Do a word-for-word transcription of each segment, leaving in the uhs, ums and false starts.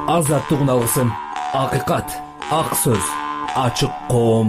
азаттыгын алгысың. Акыйкат, ак сөз, ачык коом.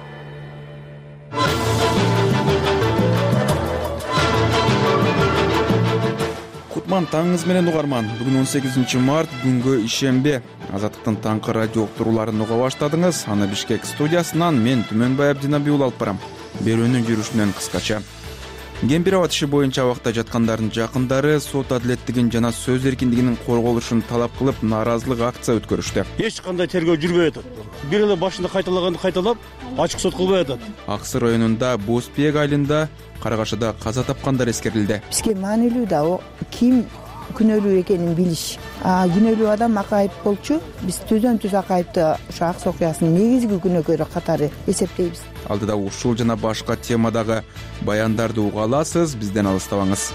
Кутман таңыңыз менен угарман. Бүгүн он сегизинчи март, күнгө ишембе. Азаттыктын таңкы радио уктурууларын уга баштадыңыз. Аны Бишкек студиясынан мен Түмөнбай Абдинабий алып барам. Берүүнүн жүрүшүнөн кыскача. Кемпир аба иши боюнча абакта жаткандардын жакындары сот адилеттигин жана сөз эркиндигинин корголушун талап кылып, нааразылык акция өткөрүштү. Эч кандай тергөө жүрбөй атат. Бир эле башында кайталаганды кайталап, ачык сот кылбай атат. Аксы районунда Боспек айылында Карагашыда каза тапкандар эскерилди. Бизге маанилүү да о ким күнөөлүү экенин билиш. А күнөөлүү адам акайып болчу. Биз түзөн түз акайыпты ошо аксы окуясынын негизги күнөөкөрү катары эсептейбиз. Алдыда ушул жана башка темадагы баяндарды уга аласыз, бизден алыстабаңыз.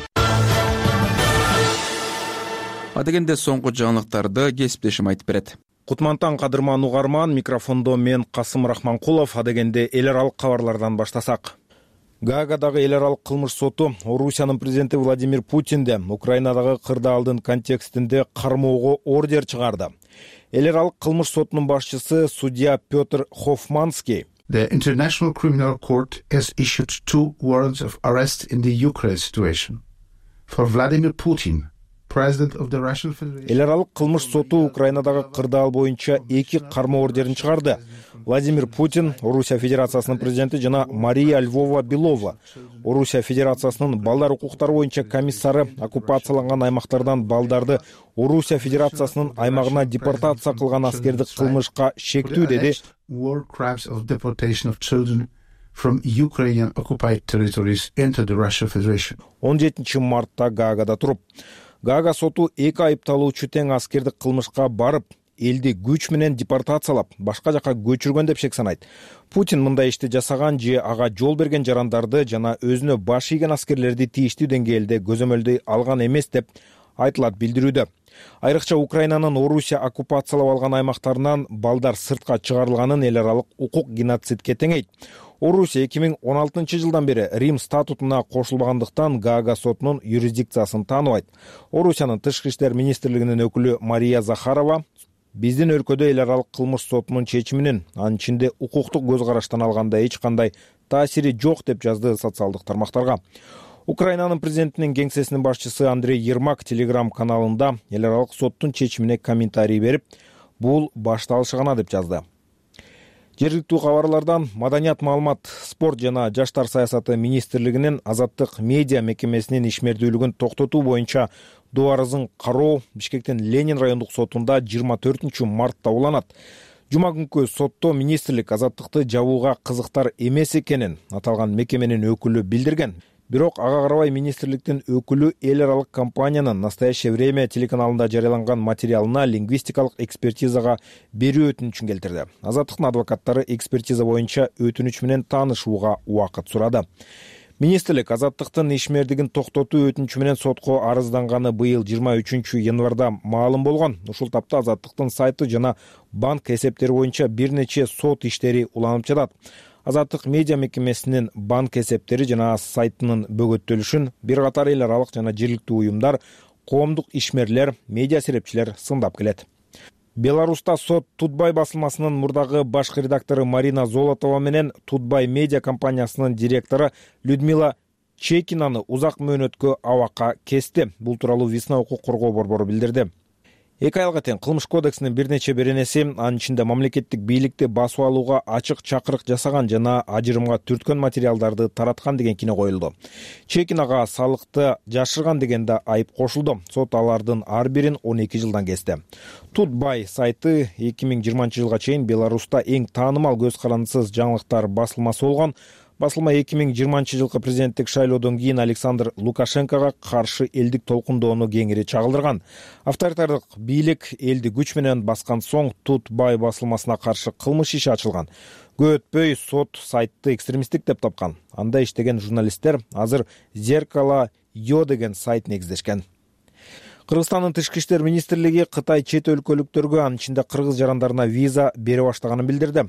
Адегенде соңку жаңылыктарды кесиптешим айтып берет. Кутмантан кадырман угарман, микрофондо мен Касым Рахманкулов. Адегенде эл аралык кабарлардан баштасак. Гаагадагы эл аралык кылмыш соту Орусиянын президенти Владимир Путинди Украинадагы кырдаалдын контекстинде кармоого ордер чыгарды. Эл аралык кылмыш сотунун башчысы судья Петр Хофманский The International Criminal Court has issued two warrants of arrest in the Ukraine situation for Vladimir Putin, President of the Russian Federation. Эл аралык кылмыш соту Украинадагы кырдаал боюнча эки кармоо ордерин чыгарды. Владимир Путин, Орусия Федерациясынын президенти жана Мария Львова-Белова, Орусия Федерациясынын балдар укуктары боюнча комиссары оккупацияланган аймактардан балдарды Орусия Федерациясынын аймагына депортация кылган аскердик кылмышка шектүү деди. War crimes of deportation of children from Ukrainian occupied territories into the Russian Federation. он жетинчи мартта Гаагада туруп, Gaага соту эки айыпталуучу тең аскердик кылмышка барып, элди күч менен депортациялап, башка жака көчүргөн деп шек санайт. Путин мындай ишти жасаган же ага жол берген жарандарды жана өзүнө баш ийген аскерлерди тийиштүү деңгээлде көзөмөлдөй алган эмес деп айтылат билдирүүдө. Айрыкча Украинанын Орусия оккупациялап алган аймактарынан балдар сыртка чыгарылганын эл аралык укук геноцидке теңейт. Орусия эки миң он алтынчы жылдан бери Рим статутуна кошулбагандыктан Gaага сотунун юрисдикциясын тааныбайт. Орусиянын тышкы иштер министрлигинин өкүлү Мария Захарова биздин өлкөдө эл аралык кылмыш сотунун чечиминин анын ичинде укуктук көз караштан алганда эч кандай таасири жок деп жазды социалдык тармактарга. Украинанын президентинин кеңсесинин башчысы Андрей Ермак Telegram каналында эл аралык соттун чечимине комментарий берип, бул башталышы гана деп жазды. Жергиликтүү кабарлардан Маданият, маалымат, спорт жана жаштар саясаты министрлигинин азаттык медиа мекемесинин ишмердүүлүгүн токтотуу боюнча доо арызын кароо Бишкектин Ленин райондук сотунда жыйырма төртүнчү мартта уланат. Жума күнкү сотто министрлик азаттыкты жабууга кызыктар эмес экенин аталган мекеменин өкүлү билдирген. Бирок ага карабай министрликтин өкүлү эл аралык компаниянын Настоящее время телеканалында жарыяланган материалына лингвистикалык экспертизага берүү өтүнүчүн келтирди. Азаттыктын адвокаттары экспертиза боюнча өтүнүч менен таанышууга убакыт сурады. Министрлик азаттыктын ишмердигин токтотуу өтүнүчү менен сотко арызданганы быйыл жыйырма үчүнчү январда маалым болгон. Ушул тапта азаттыктын сайты жана банк эсептери боюнча бир нече сот иштери уланып жатат. Азаттык медиа мекемесинин банк эсептери жана сайтынын бөгөттөлүшүн бир катар эл аралык жана жергиликтүү уюмдар, коомдук ишмерлер, медиа серепчилер сындап келет. Беларуста сот Тутбай басылмасынын мурдагы башкы редактору Марина Золотова менен Тутбай медиа компаниясынын директору Людмила Чекинаны узак мөөнөткө абакка кести. Бул тууралуу Весна укук коргоо борбору билдирди. Эки айга тең кылмыш кодексинин бир нече беренеси анын ичинде мамлекеттик бийликти басып алууга ачык чакырык жасаган жана ажырымга түрткөн материалдарды тараткан деген кино коюлду. Чекинага салыкты жашырган дегенде айып кошулду. Сот алардын ар бирин он эки жылдан кести. Тутбай сайты эки миң жыйырманчы жылга чейин Беларуста эң таанымал көз карандысыз жаңылыктар басылмасы болгон. Басылма эки миң жыйырманчы жылкы президенттик шайлоодон кийин Александр Лукашенкого каршы элдик толкундоону кеңири чагылдырган. Авторитардык бийлик элди күч менен баскан соң Тутбай басылмасына каршы кылмыш иши ачылган. Көп өтпөй сот сайтты экстремисттик деп тапкан. Анда иштеген журналисттер азыр Зеркало Йо деген сайт негиздешкен. Кыргызстандын тышкы иштер министрлиги Кытай чет өлкөлүктөргө, анын ичинде кыргыз жарандарына виза бере баштаганын билдирди.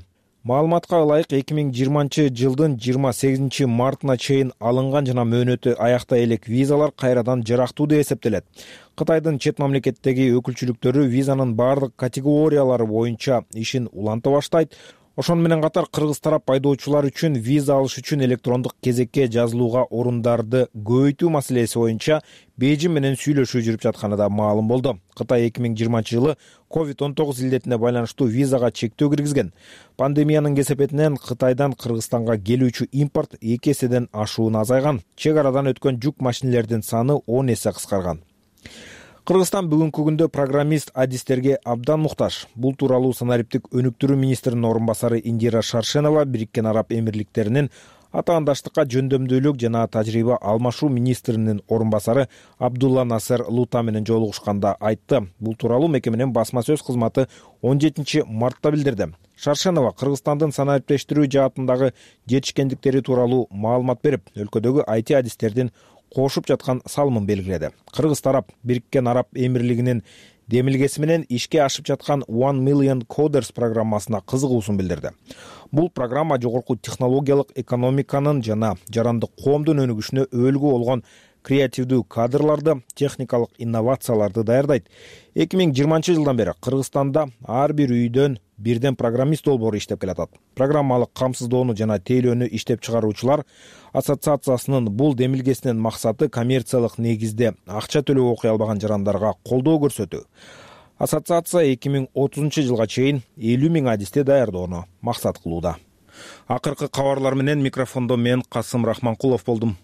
Маалыматка ылайык эки миң жыйырманчы жылдын жыйырма сегизинчи мартына чейин алынган жана мөөнөтү аяктай элек визалар кайрадан жарактуу деп эсептелет. Кытайдын чет мамлекеттеги өкүлчүлүктөрү визанын баардык категориялары боюнча ишин уланта баштайт. Ошону менен катар кыргыз тарап айдоочулар үчүн виза алыш үчүн электрондук кезекке жазылууга орундарды көбөйтүү маселеси боюнча Бейжин менен сүйлөшүү жүрүп жатканы да маалым болду. Кытай эки миң жыйырманчы жылы ковид он тогуз илдетине байланыштуу визага чектөө киргизген. Пандемиянын кесепетинен Кытайдан Кыргызстанга келүүчү импорт эки эседен ашуун азайган. Чек арадан өткөн жүк машинелердин саны он эсе кыскарган. Кыргызстан бүгүнкү күндө программист адистерге абдан муктаж. Бул тууралуу санариптик өнүктүрүү министринин орун басары Индира Шаршенова Бириккен Араб Эмирликтеринин атаандаштыкка жөндөмдүүлүк жана тажрыйба алмашуу министринин орун басары Абдулла Насер Лута менен жолугушканда айтты. Бул тууралуу мекеменин басма сөз кызматы он жетинчи мартта билдирди. Шаршенова Кыргызстандын санариптештирүү жаатындагы жетишкендиктери тууралуу маалымат берип, өлкөдөгү ай ти адистердин кошуп жаткан салымын белгиледи. Кыргыз тарап Бириккен Араб Эмирлигинин демилгеси менен ишке ашып жаткан one million coders программасына кызыгуусун билдирди. Бул программа жогорку технологиялык экономиканын жана жарандык коомдун өнүгүшүнө өөлгү болгон креативдүү кадрларды, техникалык инновацияларды даярдайт. эки миң жыйырманчы жылдан бери Кыргызстанда ар бир үйдөн бирден программист долбоору иштеп келатат. Программалык камсыздоону жана тейлөөнү иштеп чыгаруучулар ассоциациясынын бул демилгесинин максаты коммерциялык негизде акча төлөп окуй албаган жарандарга колдоо көрсөтүү. Ассоциация эки миң отузунчу жылга чейин элүү миң адисти даярдоону максат кылууда. Акыркы кабарлар менен микрофондо мен Касым Рахманкулов болдум.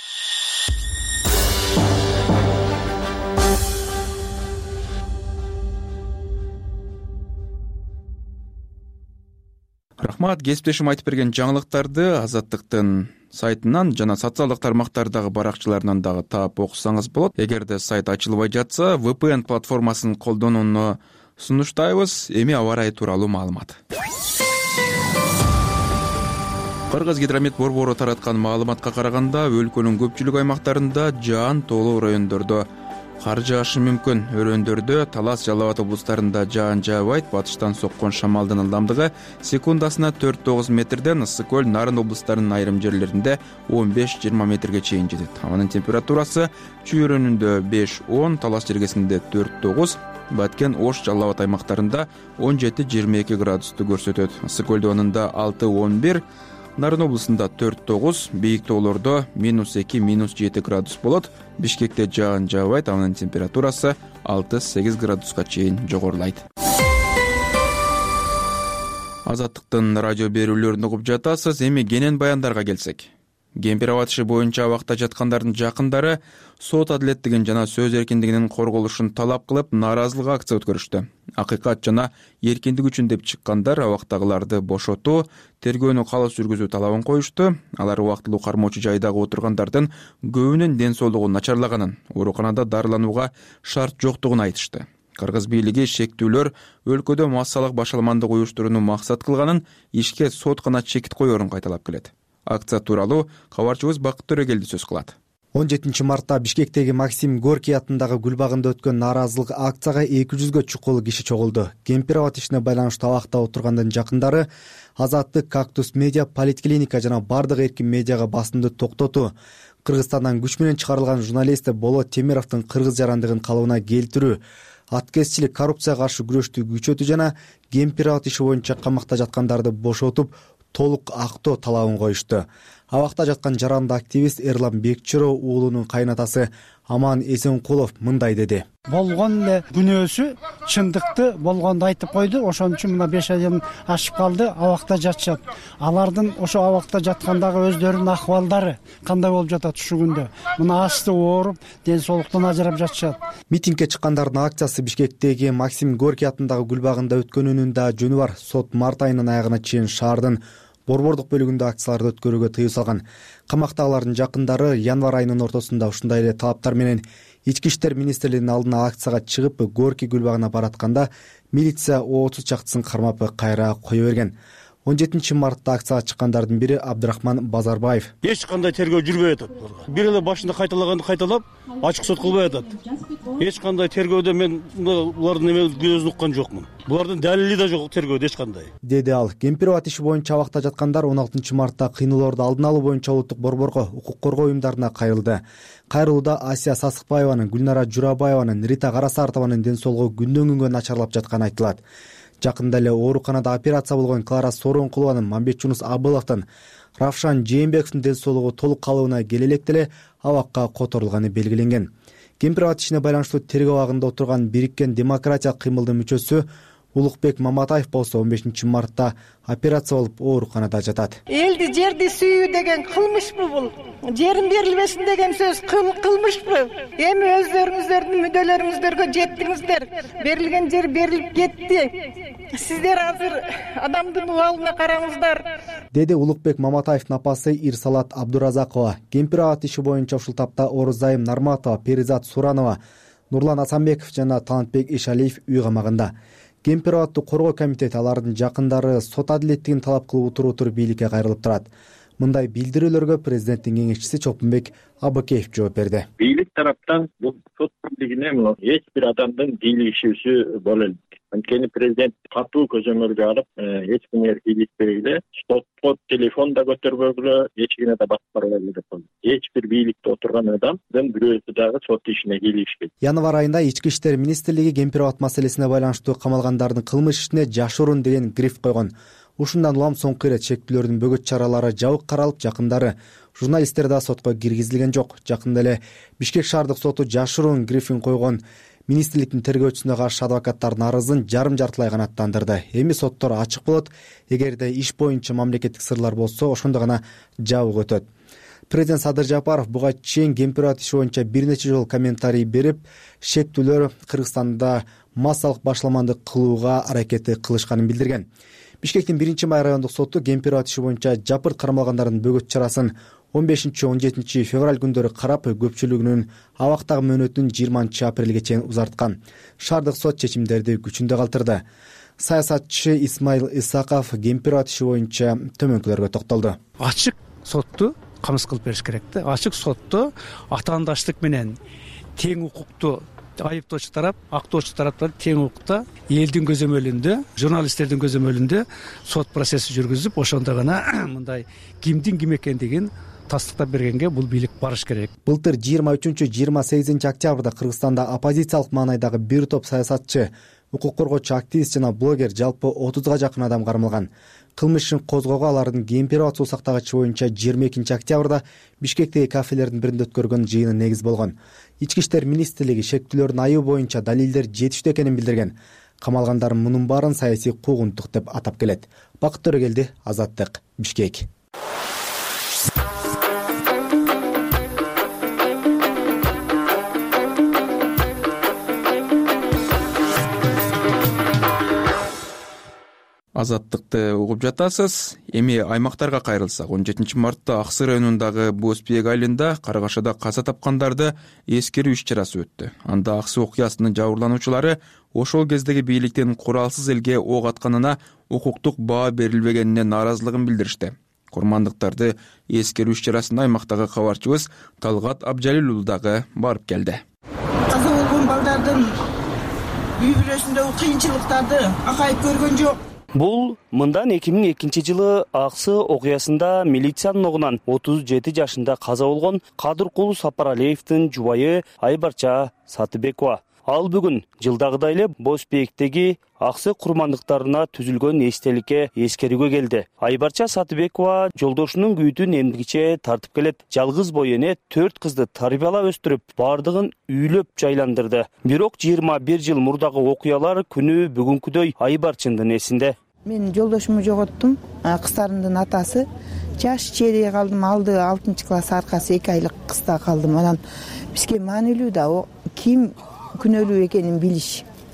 Рахмат, кесиптешим айтып берген жаңылыктарды Азаттыктын сайтынан жана социалдык тармактардагы баракчаларынан дагы таап окусаңыз болот. Эгерде сайт ачылбай жатса, ви пи эн платформасын колдонууну сунуштайбыз. Эми аба ырайы тууралуу маалымат. Кыргыз гидромет борбору тараткан маалыматка караганда, өлкөнүн көпчүлүк аймактарында жаан тоолуу райондордо кар жаашы мүмкүн. Өрөөндөрдө Талас, Жалал Абад облустарында жаан жаабайт. Батыштан соккон шамалдын ылдамдыгы секундасына төрт тогуз метрден, Ысык көл, Нарын облустарынын айрым жерлеринде он беш жыйырма метрге чейин жетет. Абанын температурасы Чүй өрөөнүндө беш он, Талас жергесинде төрт тогуз, Баткен, Ош, Жалал Абад аймактарында он жети жыйырма эки градусту көрсөтөт. Ысык көл доонунда алты он бир, Нарын облусунда төрт тогуз, бийик тоолордо минус эки минус жети градус болот. Бишкекте жаан жаабайт, анын температурасы алты сегиз градуска чейин жогорулайт. Азаттыктын радио берүүлөрүн угуп жатасыз. Эми кенен баяндарга келсек. Кемпир абад иши боюнча абакта жаткандардын жакындары сот адилеттигин жана сөз эркиндигинин корголушун талап кылып, нааразылык акция өткөрүштү. Акыйкат жана эркиндик үчүн деп чыккандар абактагыларды бошотуу, тергөөнү калыс жүргүзүү талабын коюшту. Алар убактылуу кармоочу жайдагы отургандардын көбүнүн ден соолугу начарлаганын, ооруканада дарыланууга шарт жоктугун айтышты. Кыргыз бийлиги шектүүлөр өлкөдө массалык башаламандык уюштурууну максат кылганын, ишке сот гана чекит коерун кайталап келет. Акция тууралуу кабарчыбыз Бакыт Төрөгелди сөз кылат. он жетинчи мартта Бишкектеги Максим Горький атындагы гүл багында өткөн нааразылык акцияга эки жүзгө чукул киши чогулду. Кемпир абад ишине байланыштуу абакта отургандын жакындары Азаттык, Кактус медиа, Политклиника жана бардык эркин медиага басымды токтотуу, Кыргызстандан күч менен чыгарылган журналист Болот Темировдун кыргыз жарандыгын калыбына келтирүү, аткезчилик, коррупцияга каршы күрөштү күчөтүү жана кемпир абад иши боюнча камакта жаткандарды бошотуп толук актоо талабын коюшту. Абакта жаткан жаранды активист Эрлан Бекчиро уулунун кайнатасы Аман Эсенкулов мындай деди. Болгон эле күнөөсү чындыкты болгонду айтып койду. Ошон үчүн мына беш айдан ашып калды, абакта жатышат. Алардын ошо абакта жаткандагы өздөрүнүн акыбалдары кандай болуп жатат ушу күндө? Мына асты ооруп, ден соолуктан ажырап жатышат. Митингге чыккандардын акциясы Бишкектеги Максим Горький атындагы гүл багында өткөнүнүн да жөнү бар. Сот март айынын аягына чейин шаардын борбордук бөлүгүндө акцияларды өткөрүүгө тыюу салган. Камактагылардын жакындары январь айынын ортосунда ушундай эле талаптар менен Ички иштер министрлигинин алдына акцияга чыгып, Горький гүл багына баратканда милиция отуз чактысын кармап кайра кое берген. он жетинчи мартта акцияга чыккандардын бири Абдрахман Базарбаев. Эч кандай тергөө жүрбөй атат. Бир эле башында кайталаганды кайталап, ачык сот кылбай атат. эч кандай тергөөдө мен булардын эме көзүн уккан жокмун. Булардын далили да жок тергөөдө эч кандай, деди ал. Кемпирова иши боюнча абакта жаткандар он алтынчы мартта кыйноолорду алдын алуу боюнча улуттук борборго, укук коргоо уюмдарына кайрылды. Кайрылууда Асия Сасыкбаеванын, Гүлнара Журабаеванын, Рита Карасартованын ден соолугу күндөн күнгө начарлап жатканы айтылат. Жакында эле ооруканада операция болгон Клара Сооронкулованын, Мамбетжунус Абыловдун, Равшан Жээнбековдун ден соолугу толук калыбына келе электе эле абакка которулганы белгиленген. Кемпирова ишине байланыштуу тергөө абагында отурган Бириккен демократиялык кыймылдын мүчөсү Улукбек Маматаев болсо он бешинчи мартта операция болуп ооруканада жатат. Элди жерди сүйүү деген кылмышпы бул? Жерин берилбесин деген сөз кылмышпы? Эми өздөрүңүздөрдүн мүдөлөрүңүздөргө жеттиңиздер. Берилген жер берилип кетти. Сиздер азыр адамдын убалына караңыздар, деди Улукбек Маматаевдин апасы Ирсалат Абдуразакова. Кемпирова иши боюнча ушул тапта Орузайым Нарматова, Перизат Суранова, Нурлан Асанбеков жана Талантбек Ишалиев үй камагында. Кемпироватты коргоо комитети алардын жакындары сот адилеттигин талап кылып утур-утур бийликке кайрылып турат. Мындай билдирүүлөргө президенттин кеңешчиси Чолпонбек Абыкеев жооп берди. Бийлик тараптан бул сот бийлигине эч бир адамдын бийлигишүүсү боло элек. Анткени президент катуу көзөмөлгө алып, эч кимге бийликпегиле, сотко телефон да көтөрбөгүлө, эч кимге да баскарбай эле деп койду. Эч бир бийликте отурган адамдын бирөөсү дагы сот ишине кийлигишпейт. Январь айында Ички иштер министрлиги Кемпирова маселесине байланыштуу камалгандардын кылмыш ишине жашыруун деген гриф койгон. Ушундан улам соңку ирет шектүүлөрдүн бөгөт чаралары жабык каралып, жакындары журналисттер да сотко киргизилген жок. Жакында эле Бишкек шаардык соту жашыруун грифин койгон министрликтин тергөөчүсүнө каршы адвокаттардын арызын жарым жартылай канааттандырды. Эми соттор ачык болот. Эгерде иш боюнча мамлекеттик сырлар болсо, ошондо гана жабык өтөт. Президент Садыр Жапаров буга чейин Кемпирова иши боюнча бир нече жолу комментарий берип, шектүүлөр Кыргызстанда массалык башламандык кылууга аракети кылышканын билдирген. Бишкектин биринчи май райондук соту Кемпирова иши боюнча жапырт кармалгандардын бөгөт чарасын он бешинчи он жетинчи февраль күндөрү карап, көпчүлүгүнүн абактагы мөөнөтүн жыйырманчы апрелге чейин узарткан. Шаардык сот чечимдерди күчүндө калтырды. Саясатчы Исмаил Исаков Кемпирова иши боюнча төмөнкүлөргө токтолду. Ачык сотту камсыз кылып бериш керек да. Ачык сотту атаандаштык менен тең укукту айыптоочу тарап, актоочу тараптар тең укукта, элдин көзөмөлүндө, журналисттердин көзөмөлүндө сот процесси жүргүзүп, ошондо гана мындай кимдин ким экендигин тастыктап бергенге бул бийлик барыш керек. Былтыр жыйырма үчүнчү жыйырма сегизинчи октябрда Кыргызстанда оппозициялык маанайдагы бир топ саясатчы, укук коргоочу активист жана блогер жалпы отузга жакын адам кармалган. Кылмышын козгоого алардын Кемпирова сактагычы боюнча жыйырма экинчи октябрда Бишкектеги кафелердин биринде өткөргөн жыйыны негиз болгон. Ички иштер министрлиги шектүүлөрдүн айы боюнча далилдер жетиштүү экенин билдирген. Камалгандар мунун баарын саясий куугунтук деп атап келет. Бакыт Төрөгелди, Азаттык, Бишкек. Азаттыкты угуп жатасыз. Эми аймактарга кайрылсак, он жетинчи мартта Аксы районундагы Бозбек айылында Каргашада каза тапкандарды эскерүү иш-чарасы өттү. Анда Аксы окуясынын жабырлануучулары ошол кездеги бийликтин куралсыз элге ок атканына укуктук баа берилбегенине нааразылыгын билдиришти. Курмандыктарды эскерүү иш-чарасына аймактагы кабарчыбыз Талгат Абжалил уулу дагы барып келди. Каза болгон балдардын үй бүлөсүндөгү кыйынчылыктарды акайып көргөн жок. Бул мындан эки миң экинчи жылы Аксы окуясында милициянын огунан отуз жети жашында каза болгон Кадыркулу Сапаралиевдин жубайы Айбарча Сатыбекова. Ал бүгүн жылдагыдай эле Бозбектеги Аксы курмандыктарына түзүлгөн эстеликке эскерүүгө келди. Айбарча Сатыбекова жолдошунун күйүтүн эмгиче тартып келет. Жалгыз бой эне төрт кызды тарбиялап өстүрүп, бардыгын үйлөп жайландырды. Бирок жыйырма бир жыл мурдагы окуялар күнү бүгүнкүдөй Айбарчындын эсинде. Мен жолдошумду жоготтум. Кыздарымдын атасы жаш чейре калдым. Алды алтынчы класс, аркасы эки айлык кызда калдым. Анан бизге маанилүү да ким күнөөлүү экенин билиш.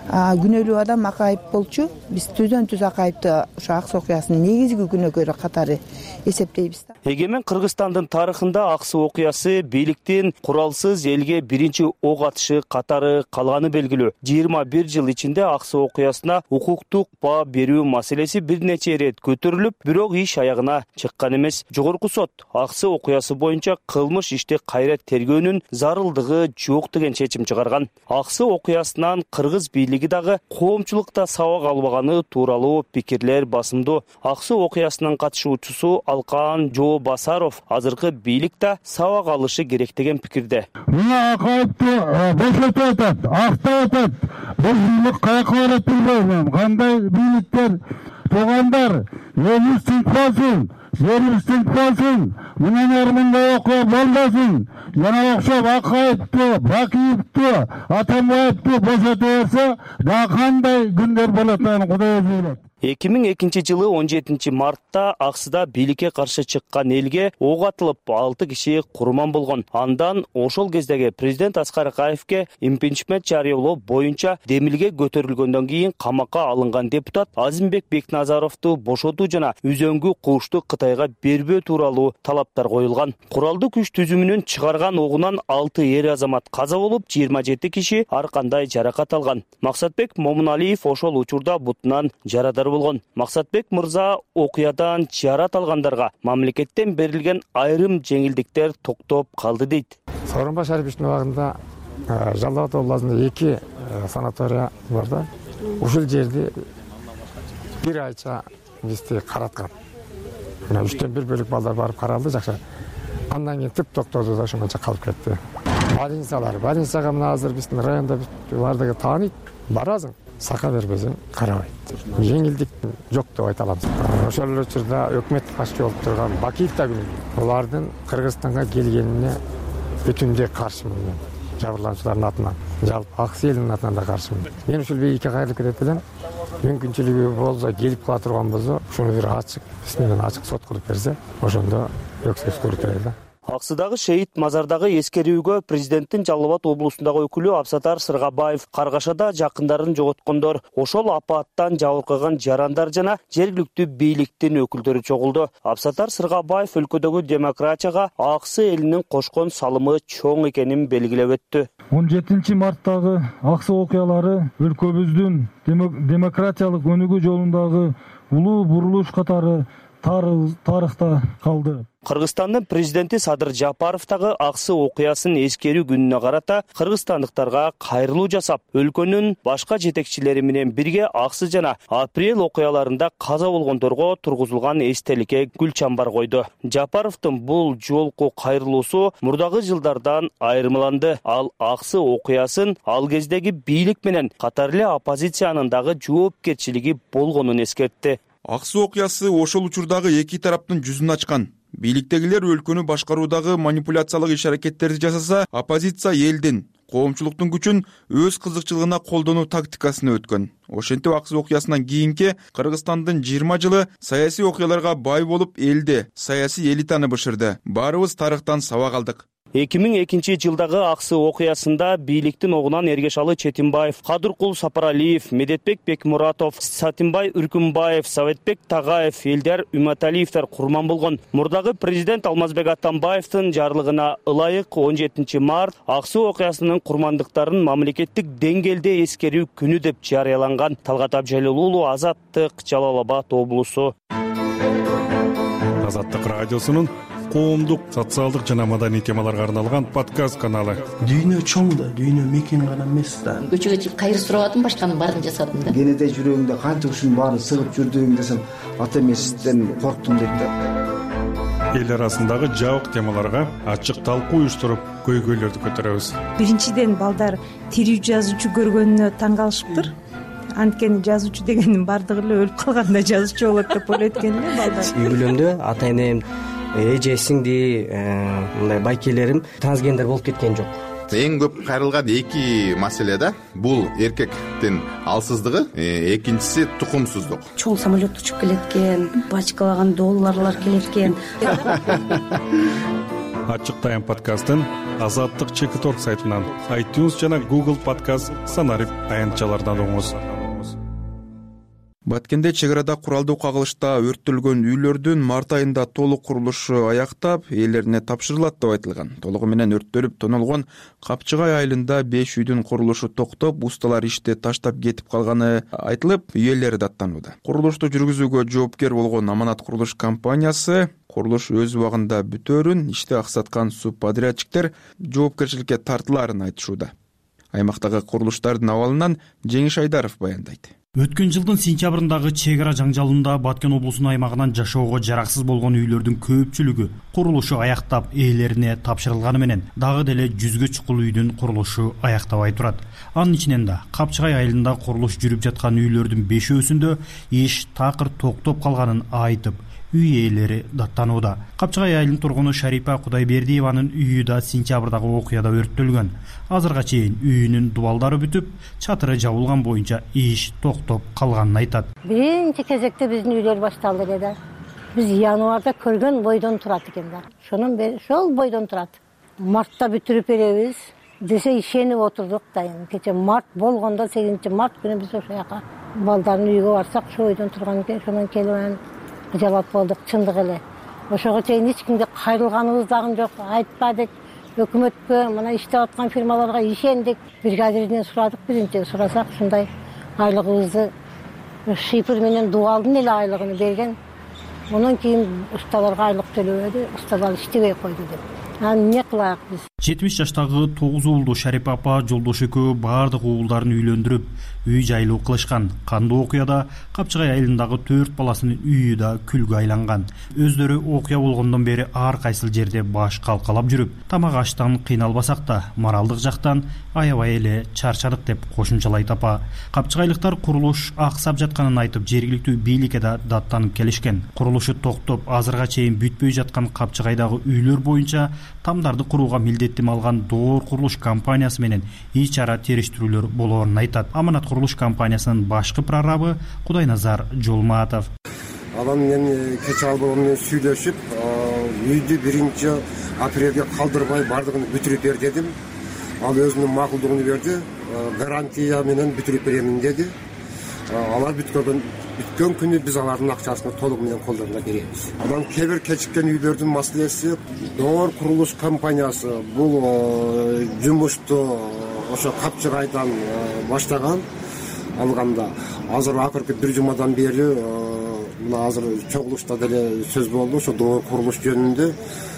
күнөөлүү адам акайып болчу. Биз түздөн түз акайыпты ошо Аксы окуясынын негизги күнөөкөрү катары эсептейбиз да. Эгемен Кыргызстандын тарыхында Аксы окуясы бийликтин куралсыз элге биринчи ок атышы катары калганы белгилүү. жыйырма бир жыл ичинде Аксы окуясына укуктук баа берүү маселеси бир нече ирет көтөрүлүп, бирок иш аягына чыккан эмес. Жогорку сот Аксы окуясы боюнча кылмыш ишти кайра тергөөнүн зарылдыгы жок деген чечим чыгарган. Аксы окуясынан кыргыз бийлиги дагы коомчулукта сабак албаганы тууралуу пикирлер басымдуу. Аксы окуясынын катышуучусу Алкан Жоо Басаров азыркы бийликте сабак алышы керек деген пикирде. Мына акайыпты бошотуп атат, актап атат. Бул бийлик каяка барат билбейм. Кандай бийликтер, туугандар, элибиз тынчпасын, жерибиз тынчпасын, мындан ары мындай окуя болбосун. Жана окшоп акайыпты, Бакиевди, Атамбаевди бошотуп берсе, да кандай күндөр болот аны Кудай өзү билет. эки миң экинчи жылы он жетинчи мартта Аксыда бийликке каршы чыккан элге ок атылып, алты киши курман болгон. Андан ошол кездеги президент Аскар Акаевке импичмент жарыялоо боюнча демилге көтөрүлгөндөн кийин камакка алынган депутат Азимбек Бекназаровду бошотуу жана Үзөңгү Кушту Кытайга бербөө тууралуу талаптар коюлган. Куралдуу күч түзүмүнүн чыгарган огунан алты эр азамат каза болуп, жыйырма жети киши ар кандай жаракат алган. Максатбек Момуналиев ошол учурда бутунан жарадар болгон. Максатбек мырза окуядан жарат алгандарга мамлекеттен берилген айрым жеңилдиктер токтоп калды дейт. Сооронбай Шариповичтин убагында Жалал Абад областында эки санатория бар да. Ушул жерди бир айча бизди караткан. Мына үчтөн бир бөлүк балдар барып каралды, жакшы. Андан кийин тип токтоду да ошондо калып кетти. Больницалар, больницага мына азыр биздин районда бардыгы тааныйт, барасың. Сака бербесең карабайт. Жеңилдик жок деп айта аламыз. Ошол учурда өкмөт башчы болуп турган Бакиев да күнөө. Булардын Кыргызстанга келгенине бүтүндөй каршымын мен. Жабырлануучулардын атынан, жалпы Аксы элинин атынан да каршымын. Мен ушул бийликке кайрылып кетет элем. Мүмкүнчүлүгү болсо, келип кала турган болсо, ушуну бир ачык, биз менен ачык сот кылып берсе, ошондо өксөз көрүтөйт да. Аксыдагы шейит мазардагы эскерүүгө президенттин Жалал Абад облусундагы өкүлү Абсатар Сыргабаев, Каргашада жакындарын жоготкондор, ошол апаттан жабыркаган жарандар жана жергиликтүү бийликтин өкүлдөрү чогулду. Абсатар Сыргабаев өлкөдөгү демократияга Аксы элинин кошкон салымы чоң экенин белгилеп өттү. он жетинчи марттагы Аксы окуялары өлкөбүздүн демократиялык өнүгүү жолундагы улуу бурулуш катары тарыхта калды. Кыргызстандын президенти Садыр Жапаров дагы Аксы окуясын эскерүү күнүнө карата кыргызстандыктарга кайрылуу жасап, өлкөнүн башка жетекчилери менен бирге Аксы жана апрель окуяларында каза болгондорго тургузулган эстеликке гүл чамбар койду. Жапаровдун бул жолку кайрылуусу мурдагы жылдардан айырмаланды. Ал Аксы окуясын ал кездеги бийлик менен катар эле оппозициянын дагы жоопкерчилиги болгонун эскертти. Аксы окуясы ошол учурдагы эки тараптын жүзүн ачкан. Бийликтегилер өлкөнү башкаруудагы манипуляциялык иш-аракеттерди жасаса, оппозиция элдин, коомчулуктун күчүн өз кызыкчылыгына колдонуу тактикасына өткөн. Ошентип Аксы окуясынан кийинки Кыргызстандын жыйырма жылы саясий окуяларга бай болуп, элди, саясий элитаны бышырды. Баарыбыз тарыхтан сабак алдык. эки миң экинчи жылдагы Аксы окуясында бийликтин огунан Эргешалы Четимбаев, Кадыркул Сапаралиев, Медетбек Бекмуратов, Сатимбай Үркүмбаев, Советбек Тагаев, Элдар Үмөталиевдер курман болгон. Мурдагы президент Алмазбек Атамбаевдин жарлыгына ылайык он жетинчи март Аксы окуясынын курмандыктарын мамлекеттик деңгээлде эскерүү күнү деп жарыяланган. Талгат Абжалил уулу, Азаттык, Жалал Абад облусу. Азаттык радиосунун коомдук, социалдык жана маданий темаларга арналган подкаст каналы. Дүйнө чоң да, дүйнө мекен гана эмес да. Көчөгө чыгып кайры сурабадым, башканын баарын жасадым да. Кенеде жүрөгүңдө канча ушунун баарын сыгып жүрдүң десем, ата эмесизден корктум дейт да. Эл арасындагы жабык темаларга ачык талкуу уюштуруп, көйгөйлөрдү көтөрөбүз. Биринчиден балдар тирүү жазуучу көргөнүнө таң калышыптыр. Анткени жазуучу дегендин бардыгы эле өлүп калганда жазуучу болот деп ойлойт экен эле балдар. Үй бүлөмдө ата энем, эже, сиңди, мындай байкелерим трансгендер болуп кеткен жок. Эң көп кайрылган эки маселе да. Бул эркектин алсыздыгы, экинчиси тукумсуздук. Чоң самолет учуп келет экен, бачкалаган долларлар келет экен. Ачык тайм подкастын Азаттык чекит орг сайтынан, iTunes жана Google Podcast санарип аянтчалардан угуңуз. Баткенде чек арада куралдуу кагылышта өрттөлгөн үйлөрдүн март айында толук курулушу аяктап, ээлерине тапшырылат деп айтылган. Толугу менен өрттөлүп тонолгон Капчыгай айылында беш үйдүн курулушу токтоп, усталар ишти таштап кетип калганы айтылып, ээлери даттанууда. Курулушту жүргүзүүгө жоопкер болгон Аманат курулуш компаниясы курулуш өз убагында бүтөөрүн ишти аксаткан субподрядчиктер жоопкерчиликке тартылаарын айтышууда. Аймактагы курулуштардын абалынан Жеңиш Айдаров баяндайт. Өткөн жылдын сентябрындагы чек ара жаңжалында Баткен облусунун аймагынан жашоого жараксыз болгон үйлөрдүн көпчүлүгү курулушу аяктап, ээлерине тапшырылганы менен дагы деле жүзгө чукул үйдүн курулушу аяктабай турат. Анын ичинен да Капчыгай айылында курулуш жүрүп жаткан үйлөрдүн бешөөсүндө иш такыр токтоп калганын айтып, үй ээлери даттанууда. Капчыгай айылынын тургуну Шарипа Кудайбердиеванын үйү да сентябрдагы окуяда өрттөлгөн. Азырга чейин үйүнүн дубалдары бүтүп, чатыры жабылган боюнча иш токтоп калганын айтат. Биринчи кезекте биздин үйлөр башталды эле. Биз январда көргөн бойдон турат экен да. Шонун бери ошол бойдон турат. Мартта бүтүрүп беребиз десе ишенип отурдук да. Кече март болгондо сегизинчи март күнү биз ошол жака балдардын үйгө барсак, ошо бойдон турган экен. Ошондон келип жалап болдук, чындык эле. Ошого чейин эч кимге кайрылганыбыз дагы жок. Айтпадык. Өкмөткө, мына иштеп аткан фирмаларга ишендик. Бригадирден сурадык, биринчи сурасак, ушундай айлыгыбызды шифр менен дубалдын эле айлыгын берген. Онон кийин усталарга айлык төлөбөдү, усталар иштебей койду деп. Аны эмне кылайык биз? жетимиш жаштагы тогуз уулду Шарипа апа жолдош экөө баардык уулдарын үйлөндүрүп, үй жайлуу кылышкан. Кандуу окуяда Капчыгай айылындагы төрт баласынын үйү да күлгө айланган. Өздөрү окуя болгондон бери ар кайсыл жерде баш калкалап жүрүп, тамак аштан кыйналбасак да, моралдык жактан аябай эле чарчадык деп кошумчалайт апа. Капчыгайлыктар курулуш аксап жатканын айтып, жергиликтүү бийликке да даттанып келишкен. Курулушу токтоп, азырга чейин бүтпөй жаткан Капчыгайдагы үйлөр боюнча тамдарды курууга милдеттим алган Доор курулуш компаниясы менен ич ара териштирүүлөр болоорун айтат. Аманат курулуш компаниясынын башкы прорабы Кудайназар Жолматов. Анан мен кече албагым менен сүйлөшүп, үйдү биринчи апрелге калдырбай бардыгын бүтүрүп бер дедим. Ал өзүнүн макулдугун берди, гарантия менен бүтүрүп беремин деди. Алар бүткөн бүткөн күнү биз алардын акчасын толугу менен колдоруна беребиз. Анан кээ бир кечиккен үйлөрдүн маселеси Доор курулуш компаниясы бул жумушту ошо Капчыгайдан баштаган алганда. Азыр акыркы бир жумадан бери мына азыр чогулушта деле сөз болду ошо Доор курулуш жөнүндө.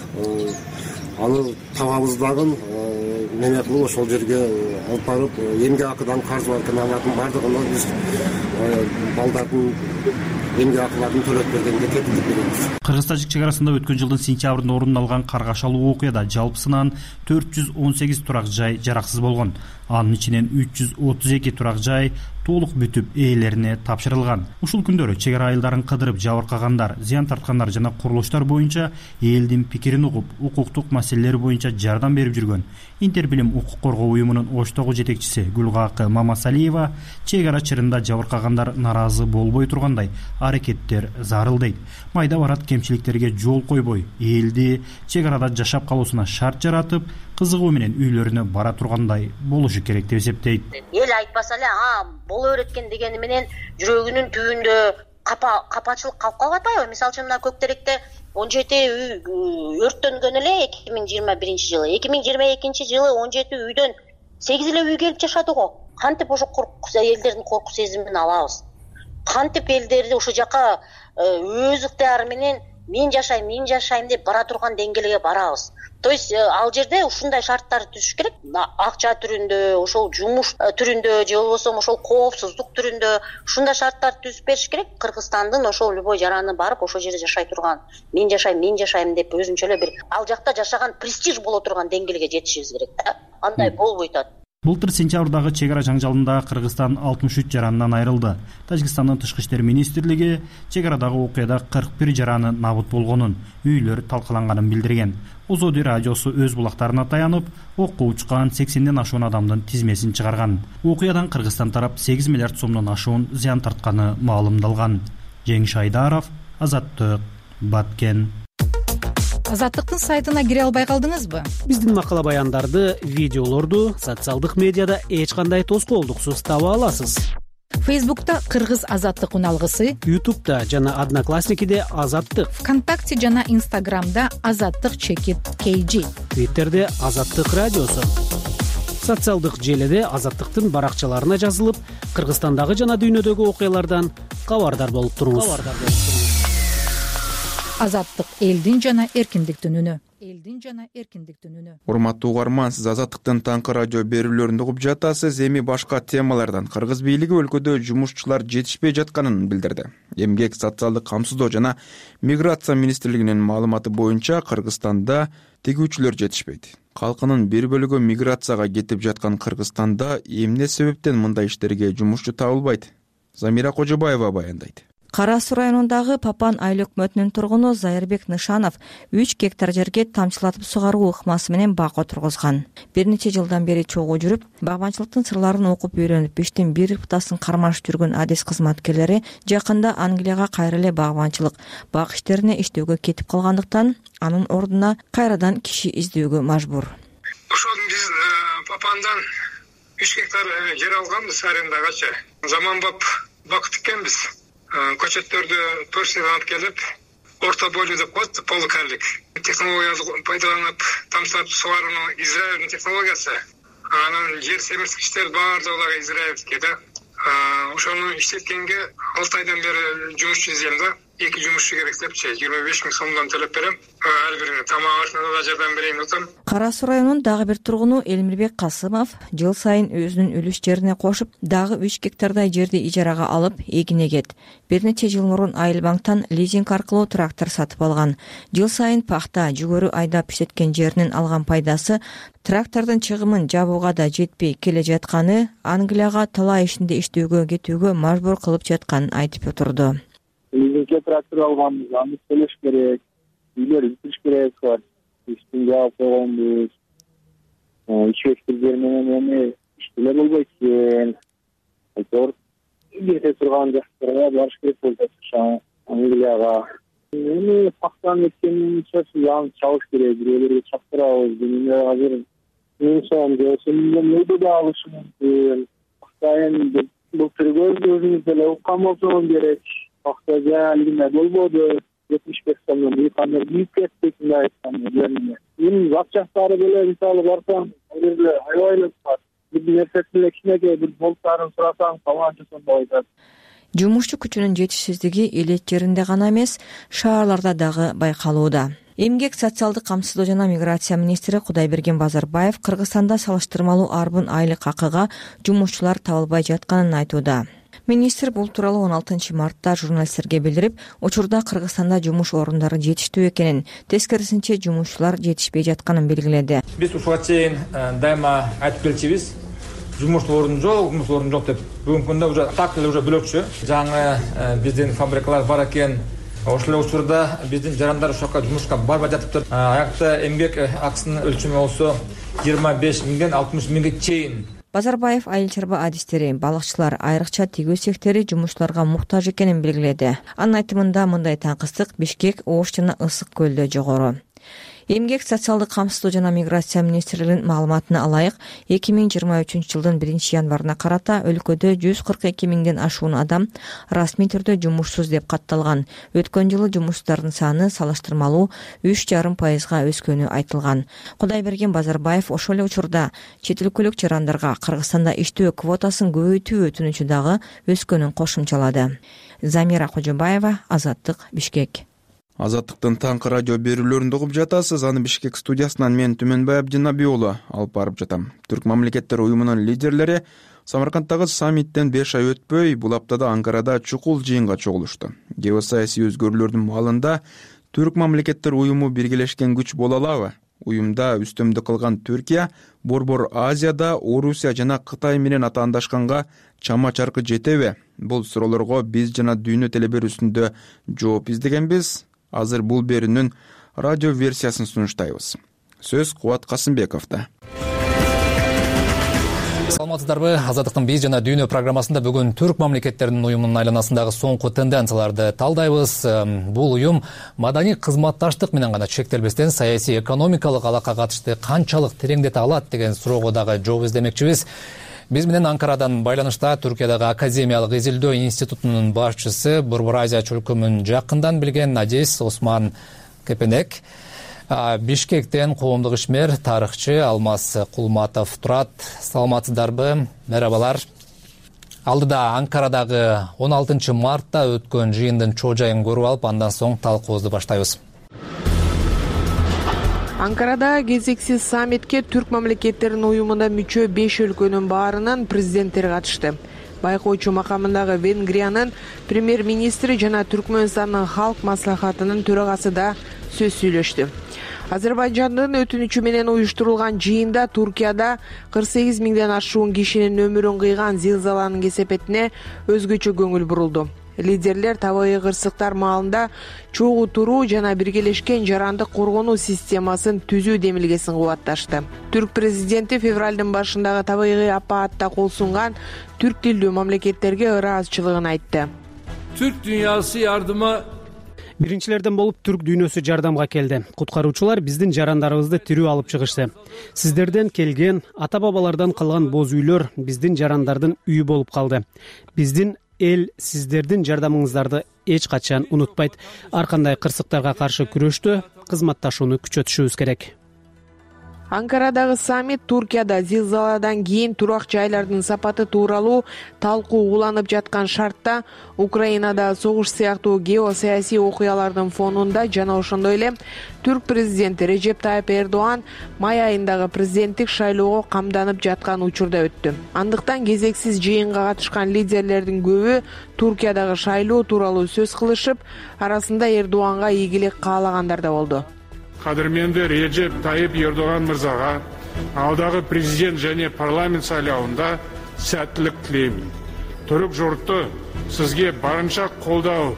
Аны табабыз дагы неме кылып ошол жерге алып барып, эмгек акыдан карызы бар экен, алардын бардыгын биз балдардын эмгек акыларын төлөп бергенде кепилдик беребиз. Кыргыз-Тажик чек арасында өткөн жылдын сентябрында орун алган каргашалуу окуяда жалпысынан төрт жүз он сегиз турак жай жараксыз болгон. Анын ичинен үч жүз отуз эки турак жай толук бүтүп ээлерине тапшырылган. Ушул күндөрү чек ара айылдарын кыдырып жабыркагандар, зыян тарткандар жана курулуштар боюнча элдин пикирин угуп, укуктук маселелери боюнча жардам берип жүргөн Интербилим укук коргоо уюмунун Оштогу жетекчиси Гүлгакы Мамасалиева чек ара чырында жабыркагандар наразы болбой тургандай аракеттер зарыл дейт. Майда барат кемчиликтерге жол койбой, элди чек арада жашап калуусуна шарт жаратып, кызыгуу менен үйлөрүнө бара тургандай болушу керек деп эсептейт. Эл айтпаса эле, а боло берет экен дегени менен жүрөгүнүн түбүндө капа капачылык калып калып атпайбы? Мисалы үчүн мына Көктеректе он жети үй өрттөнгөн эле эки миң жыйырма биринчи жылы. эки миң жыйырма экинчи жылы он жети үйдөн сегиз эле үй келип жашады го. Кантип ошо элдердин коркуу сезимин алабыз? Кантип элдерди ошол жака өз ыктыяры менен мен жашайм, мен жашайм деп бара турган деңгээлге барабыз. То есть ал жерде ушундай шарттар түзүш керек. Акча түрүндө, ошол жумуш түрүндө, же болбосо ошол коопсуздук түрүндө ушундай шарттар түзүп бериш керек. Кыргызстандын ошол любой жараны барып ошол жерде жашай турган, мен жашайм, мен жашайм деп өзүнчө эле бир ал жакта жашаган престиж боло турган деңгээлге жетишибиз керек да. Андай болбой атат. Былтыр сентябрдагы чек ара жаңжалында Кыргызстан алтымыш үч жаранынан айрылды. Тажикстандын тышкы иштер министрлиги чек арадагы окуяда кырк бир жараны набыт болгонун, үйлөр талкаланганын билдирген. Озоди радиосу өз булактарына таянып, окко учкан сексенден ашуун адамдын тизмесин чыгарган. Окуядан Кыргызстан тарап сегиз миллиард сомдон ашуун зыян тартканы маалымдалган. Жеңиш Айдаров, Азаттык, Баткен. Азаттыктын сайтына кире албай калдыңызбы? Биздин макала баяндарды, видеолорду социалдык медиада эч кандай тоскоолдуксуз таба аласыз. Фейсбукта Кыргыз Азаттык уналгысы, Ютубта жана Одноклассникиде Азаттык, ВКонтакте жана Инстаграмда Азаттык чекит кей джи, Твиттерде Азаттык радиосу. Социалдык желиде Азаттыктын баракчаларына жазылып, Кыргызстандагы жана дүйнөдөгү окуялардан кабардар болуп туруңуз. Азаттык элдин жана эркиндиктин үнү. Элдин жана эркиндиктин үнү. Урматтуу угарман, сиз Азаттыктын таңкы радио берүүлөрүн угуп жатасыз. Эми башка темалардан Кыргыз бийлиги өлкөдө жумушчулар жетишпей жатканын билдирди. Эмгек, социалдык камсыздоо жана миграция министрлигинин маалыматы боюнча Кыргызстанда тигүүчүлөр жетишпейт. Калкынын бир бөлүгү миграцияга кетип жаткан Кыргызстанда эмне себептен мындай иштерге жумушчу табылбайт? Замира Кожобаева баяндайт. Кара Суу районундагы Папан айыл өкмөтүнүн тургуну Зайырбек Нышанов үч гектар жерге тамчылатып сугаруу ыкмасы менен бак отургузган. Бир нече жылдан бери чогуу жүрүп, багбанчылыктын сырларын окуп үйрөнүп, иштин бир ыптасын кармашып жүргөн адис кызматкерлери жакында Англияга кайра эле багбанчылык, бак иштерине иштөөгө кетип калгандыктан анын ордуна кайрадан киши издөөгө мажбур. Ошол биз Папандан үч гектар жер алганбыз арендагачы. Заманбап бак тиккенбиз. Көчөттөрдү төрсүнөн алып келип, орто бойлуу деп коет, полукарлик технологияны пайдаланып, тамчылатып сугарууну Израилдин технологиясы. Анан жер семирткичтер баардыгы израилдики да. Ошону иштеткенге алты айдан бери жумушчу издейм да. Эки жумушчу керек депчи, жыйырма беш миң сомдон төлөп берем. Ар бирине тамак ашына да жардам берейин деп атам. Кара Суу районунун дагы бир тургуну Элмирбек Касымов жыл сайын өзүнүн үлүш жерине кошуп, дагы үч гектардай жерди ижарага алып, эгин эгет. Бир нече жыл мурун Айыл банктан лизинг аркылуу трактор сатып алган. Жыл сайын пахта, жүгөрү айдап иштеткен жеринен алган пайдасы трактордун чыгымын жабууга да жетпей келе жатканы, Англияга талай ишинде иштөөгө кетүүгө мажбур кылып жатканын айтып отурду. Лизингке трактор алганбыз, аны төлөш керек, үйлөр бүтүш керек, иштин жаап койгонбуз. Үч гектар жер менен эми иштеле болбойт экен. Айтор кете турган жактарга барыш керек болот, Англияга. Эми пахтаны эккенден кийин аны чабыш керек, бирөөлөргө чаптырабыз. Эми азыр миң сом жосундан өйдө да алышы мүмкүн. Пахтайын былтыр өзүңүз деле уккан болсоңуз керек. Пахта жаалыгына болбоду, жетимиш беш сомдон бийкандар бийип кеттик, мындай айтканда. Эми зат жактары деле мисалы барсаң, ал жерде аябай эле бар. Бир нерсесин кичинекей бир болтарын сурасаң, таланчы сомдо айтат. Жумушчу күчүнүн жетишсиздиги элет жеринде гана эмес, шаарларда дагы байкалууда. Эмгек, социалдык камсыздоо жана миграция министри Кудайберген Базарбаев Кыргызстанда салыштырмалуу арбын айлык акыга жумушчулар табылбай жатканын айтууда. Министр бул тууралуу он алтынчы мартта журналисттерге билдирип, учурда Кыргызстанда жумуш орундары жетиштүү экенин, тескерисинче жумушчулар жетишпей жатканын белгиледи. Биз ушуга чейин дайыма айтып келчүбүз, жумуш орун жок, жумуш орун жок деп. Бүгүнкү күндө уже так эле уже бөлөкчү. Жаңы биздин фабрикалар бар экен. Ошол учурда биздин жарандар ошока жумушка барбай жатыптыр. Аякта эмгек акысынын өлчөмү болсо жыйырма беш миңден алтымыш миңге чейин. Базарбаев айыл чарба адистери, балыкчылар, айрыкча тигүү сектори жумушчуларга муктаж экенин белгиледи. Анын айтымында мындай таңкыстык Бишкек, Ош жана Ысык көлдө жогору. Эмгек, социалдык камсыздоо жана миграция министрлигинин маалыматына алайык, эки миң жыйырма үчүнчү жылдын биринчи январына карата өлкөдө жүз кырк эки миңден ашуун адам расмий түрдө жумушсуз деп катталган. Өткөн жылы жумушчулардын саны салыштырмалуу үч жарым пайызга өскөнү айтылган. Кудайберген Базарбаев ошол эле учурда чет өлкөлүк жарандарга Кыргызстанда иштөө квотасын көбөйтүү өтүнүчү дагы өскөнүн кошумчалады. Замира Кожобаева, Азаттык, Бишкек. Азаттыктын таңкы радио берүүлөрүн угуп жатасыз. Аны Бишкек студиясынан мен Түмөнбай Абдинабий уулу алып барып жатам. Түрк мамлекеттер уюмунун лидерлери Самаркандтагы саммиттен беш ай өтпөй, бул аптада Анкарада чукул жыйынга чогулушту. Геосаясий өзгөрүүлөрдүн маалында Түрк мамлекеттер уюму биргелешкен күч боло алабы? Уюмда үстөмдүк кылган Түркия Борбор Азияда Орусия жана Кытай менен атаандашканга чама чаркы жетеби? Бул суроолорго биз жана дүйнө телеберүүсүндө жооп издегенбиз. Азыр бул берүүнүн радио версиясын сунуштайбыз. Сөз Кубат Касымбековдо. саламатсыздарбы? Азаттыктын биз жана дүйнө программасында бүгүн түрк мамлекеттеринин уюмунун айланасындагы соңку тенденцияларды талдайбыз. Бул уюм маданий кызматташтык менен гана чектелбестен саясий экономикалык алака катышты канчалык тереңдете алат деген суроого дагы жооп издемекчибиз. Биз менен Анкарадан байланышта Түркиядагы Академиялык изилдөө институтунун башчысы, Борбор Азия чөлкөмүн жакындан билген Надис Осман Кепенек, Бишкектен коомдук ишмер, тарыхчы Алмаз Кулматов турат. Саламатсыздарбы? Мерабалар. Алдыда Анкарадагы он алтынчы мартта өткөн жыйындын чоо жайын көрүп алып, андан соң талкуубузду баштайбыз. Анкарада кезексиз саммитке түрк мамлекеттеринин уюмуна мүчө беш өлкөнүн баарынын президенттери катышты. Байкоочу макамындагы Венгриянын премьер-министри жана Түркмөнстандын халк маслахатынын төрагасы да сөз сүйлөштү. Азербайжандын өтүнүчү менен уюштурулган жыйында Туркияда кырк сегиз миңден ашуун кишинин өмүрүн кыйган зилзаланын кесепетине өзгөчө көңүл бурулду. Лидерлер табигый кырсыктар маалында чогуу туруу жана биргелешкен жарандык коргонуу системасын түзүү демилгесин кубатташты. Түрк президенти февралдын башындагы табигый апаатта кол сунган түрк тилдүү мамлекеттерге ыраазычылыгын айтты. Türk dünyası yardıma Биринчилерден болуп түрк дүйнөсү жардамга келди. Куткаруучулар биздин жарандарыбызды тирүү алып чыгышты. Сиздерден келген ата-бабалардан калган боз үйлөр биздин жарандардын үйү болуп калды. Биздин эл сиздердин жардамыңыздарды эч качан унутпайт. Ар кандай кырсыктарга каршы күрөштө кызматташууну күчөтүшүбүз керек. Анкарадагы саммит Туркияда зилзаладан кийин турак жайлардын сапаты тууралуу талкуу уланып жаткан шартта, Украинада согуш сыяктуу геосаясий окуялардын фонунда жана ошондой эле түрк президенти Режеп Тайып Эрдоан май айындагы президенттик шайлоого камданып жаткан учурда өттү. Андыктан кезексиз жыйынга катышкан лидерлердин көбү Туркиядагы шайлоо тууралуу сөз кылышып, арасында Эрдоанга ийгилик каалагандар да болду. Кадырменди Режеп Тайып Эрдоган мырзага алдагы президент және парламент сайлауында сәттілік тілеймін. Түрік жұрты сізге барынша қолдау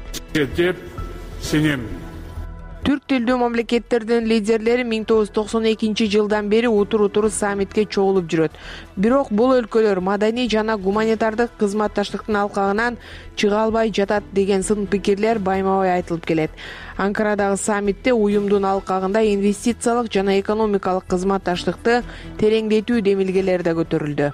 деп сенемін. Түрк тилдүү мамлекеттердин лидерлери миң тогуз жүз токсон экинчи жылдан бери утур-утур саммитке чогулуп жүрөт. Бирок бул өлкөлөр маданий жана гуманитардык кызматташтыктын алкагынан чыга албай жатат деген сын пикирлер байма-бай айтылып келет. Анкарадагы саммитте уюмдун алкагында инвестициялык жана экономикалык кызматташтыкты тереңдетүү демилгелери да көтөрүлдү.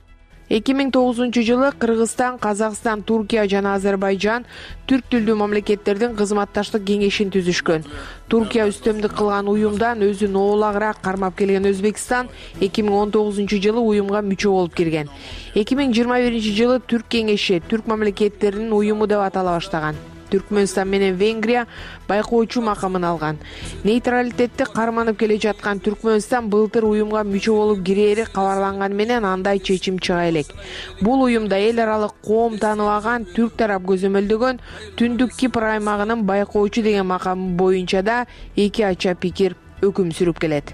эки миң тогузунчу жылы Кыргызстан, Казакстан, Туркия жана Азербайжан түрк тилдүү мамлекеттердин кызматташтык кеңешин түзүшкөн. Туркия үстөмдүк кылган уюмдан өзүн оолагыраак кармап келген Өзбекстан эки миң он тогузунчу жылы уюмга мүчө болуп кирген. эки миң жыйырма биринчи жылы Түрк кеңеши түрк мамлекеттеринин уюму деп атала баштаган. Түркмөнстан менен Венгрия байкоочу макамын алган. Нейтралитетти карманып келе жаткан Түркмөнстан былтыр уюмга мүчө болуп кирери кабарланган менен андай чечим чыга элек. Бул уюмда эл аралык коом тааныбаган түрк тарап көзөмөлдөгөн Түндүк Кипр аймагынын байкоочу деген макамы боюнча да эки ача пикир өкүм сүрүп келет.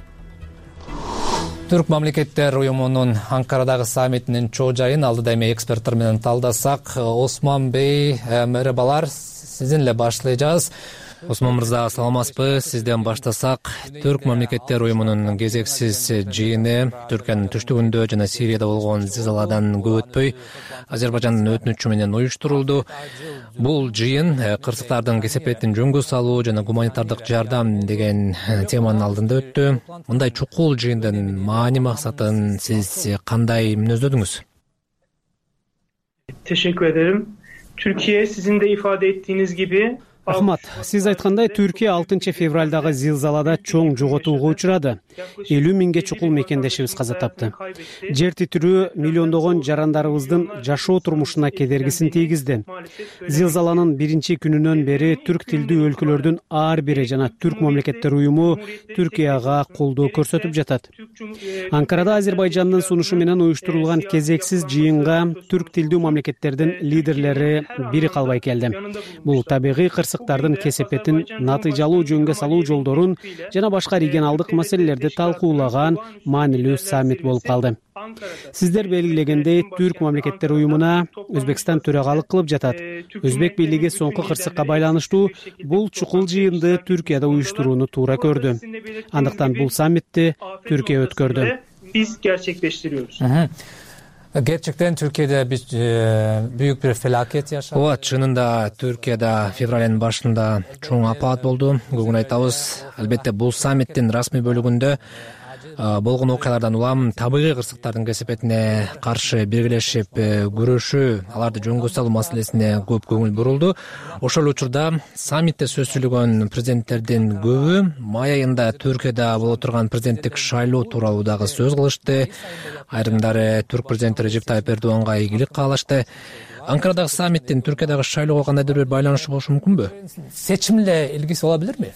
Түрк мамлекеттер уюмунун Анкарадагы саммитинин чоо жайын алдыда эми эксперттер менен талдасак. Осман Бей, мерабалар, сизден эле баштайбыз. Осман мырза, саламатсызбы? Сизден баштасак, Түрк мамлекеттер уюмунун кезексиз жыйыны Түркиянын түштүгүндө жана Сирияда болгон зилзаладан көп өтпөй Азербайжандын өтүнүчү менен уюштурулду. Бул жыйын кырсыктардын кесепетин жөнгө салуу жана гуманитардык жардам деген теманын алдында өттү. Мындай чукул жыйындын маани максатын сиз кандай мүнөздөдүңүз? Teşekkür ederim. Türkiye sizin de ifade ettiğiniz gibi Ахмат, сиз айткандай Түркия алтынчы февралдагы зилзалада чоң жоготууга учурады. элүү миңге чукул мекендешибиз каза тапты. Жер титирөө миллиондогон жарандарыбыздын жашоо турмушуна кедергисин тийгизди. Зилзаланын биринчи күнүнөн бери түрк тилдүү өлкөлөрдүн ар бири жана түрк мамлекеттер уюму Түркияга колдоо көрсөтүп жатат. Анкарада Азербайжандын сунушу менен уюштурулган кезексиз жыйынга түрк тилдүү мамлекеттердин лидерлери бири калбай келди. Бул табигый кырсыктардын кесепетин натыйжалуу жөнгө салуу жолдорун жана башка регионалдык маселелерди талкуулаган маанилүү саммит болуп калды. Сиздер белгилегендей, түрк мамлекеттер уюмуна Өзбекстан төрагалык кылып жатат. Өзбек бийлиги соңку кырсыкка байланыштуу бул чукул жыйынды Түркияда уюштурууну туура көрдү. Андыктан бул саммитти Түркия өткөрдү. biz gerçekleştiriyoruz. Hı hı. Gerçekten Türkiye'de bir e, büyük bir felaket yaşadı. Ооба, чынында Türkiye'de fevralın başında çoğun апаат болду. Бүгүн айтабыз. Албетте бул саммиттин расмий бөлүгүндө болгон окуялардан улам табигый кырсыктардын кесепетине каршы биргелешип күрөшүү, аларды жөнгө салуу маселесине көп көңүл бурулду. Ошол учурда саммитте сөз сүйлөгөн президенттердин көбү май айында Түркияда боло турган президенттик шайлоо тууралуу дагы сөз кылышты. Айрымдары түрк президенти Режеп Тайып Эрдоганга ийгилик каалашты. Анкарадагы саммиттин Түркиядагы шайлоого кандайдыр бир байланышы болушу мүмкүнбү? Seçimle ilgisi olabilir mi?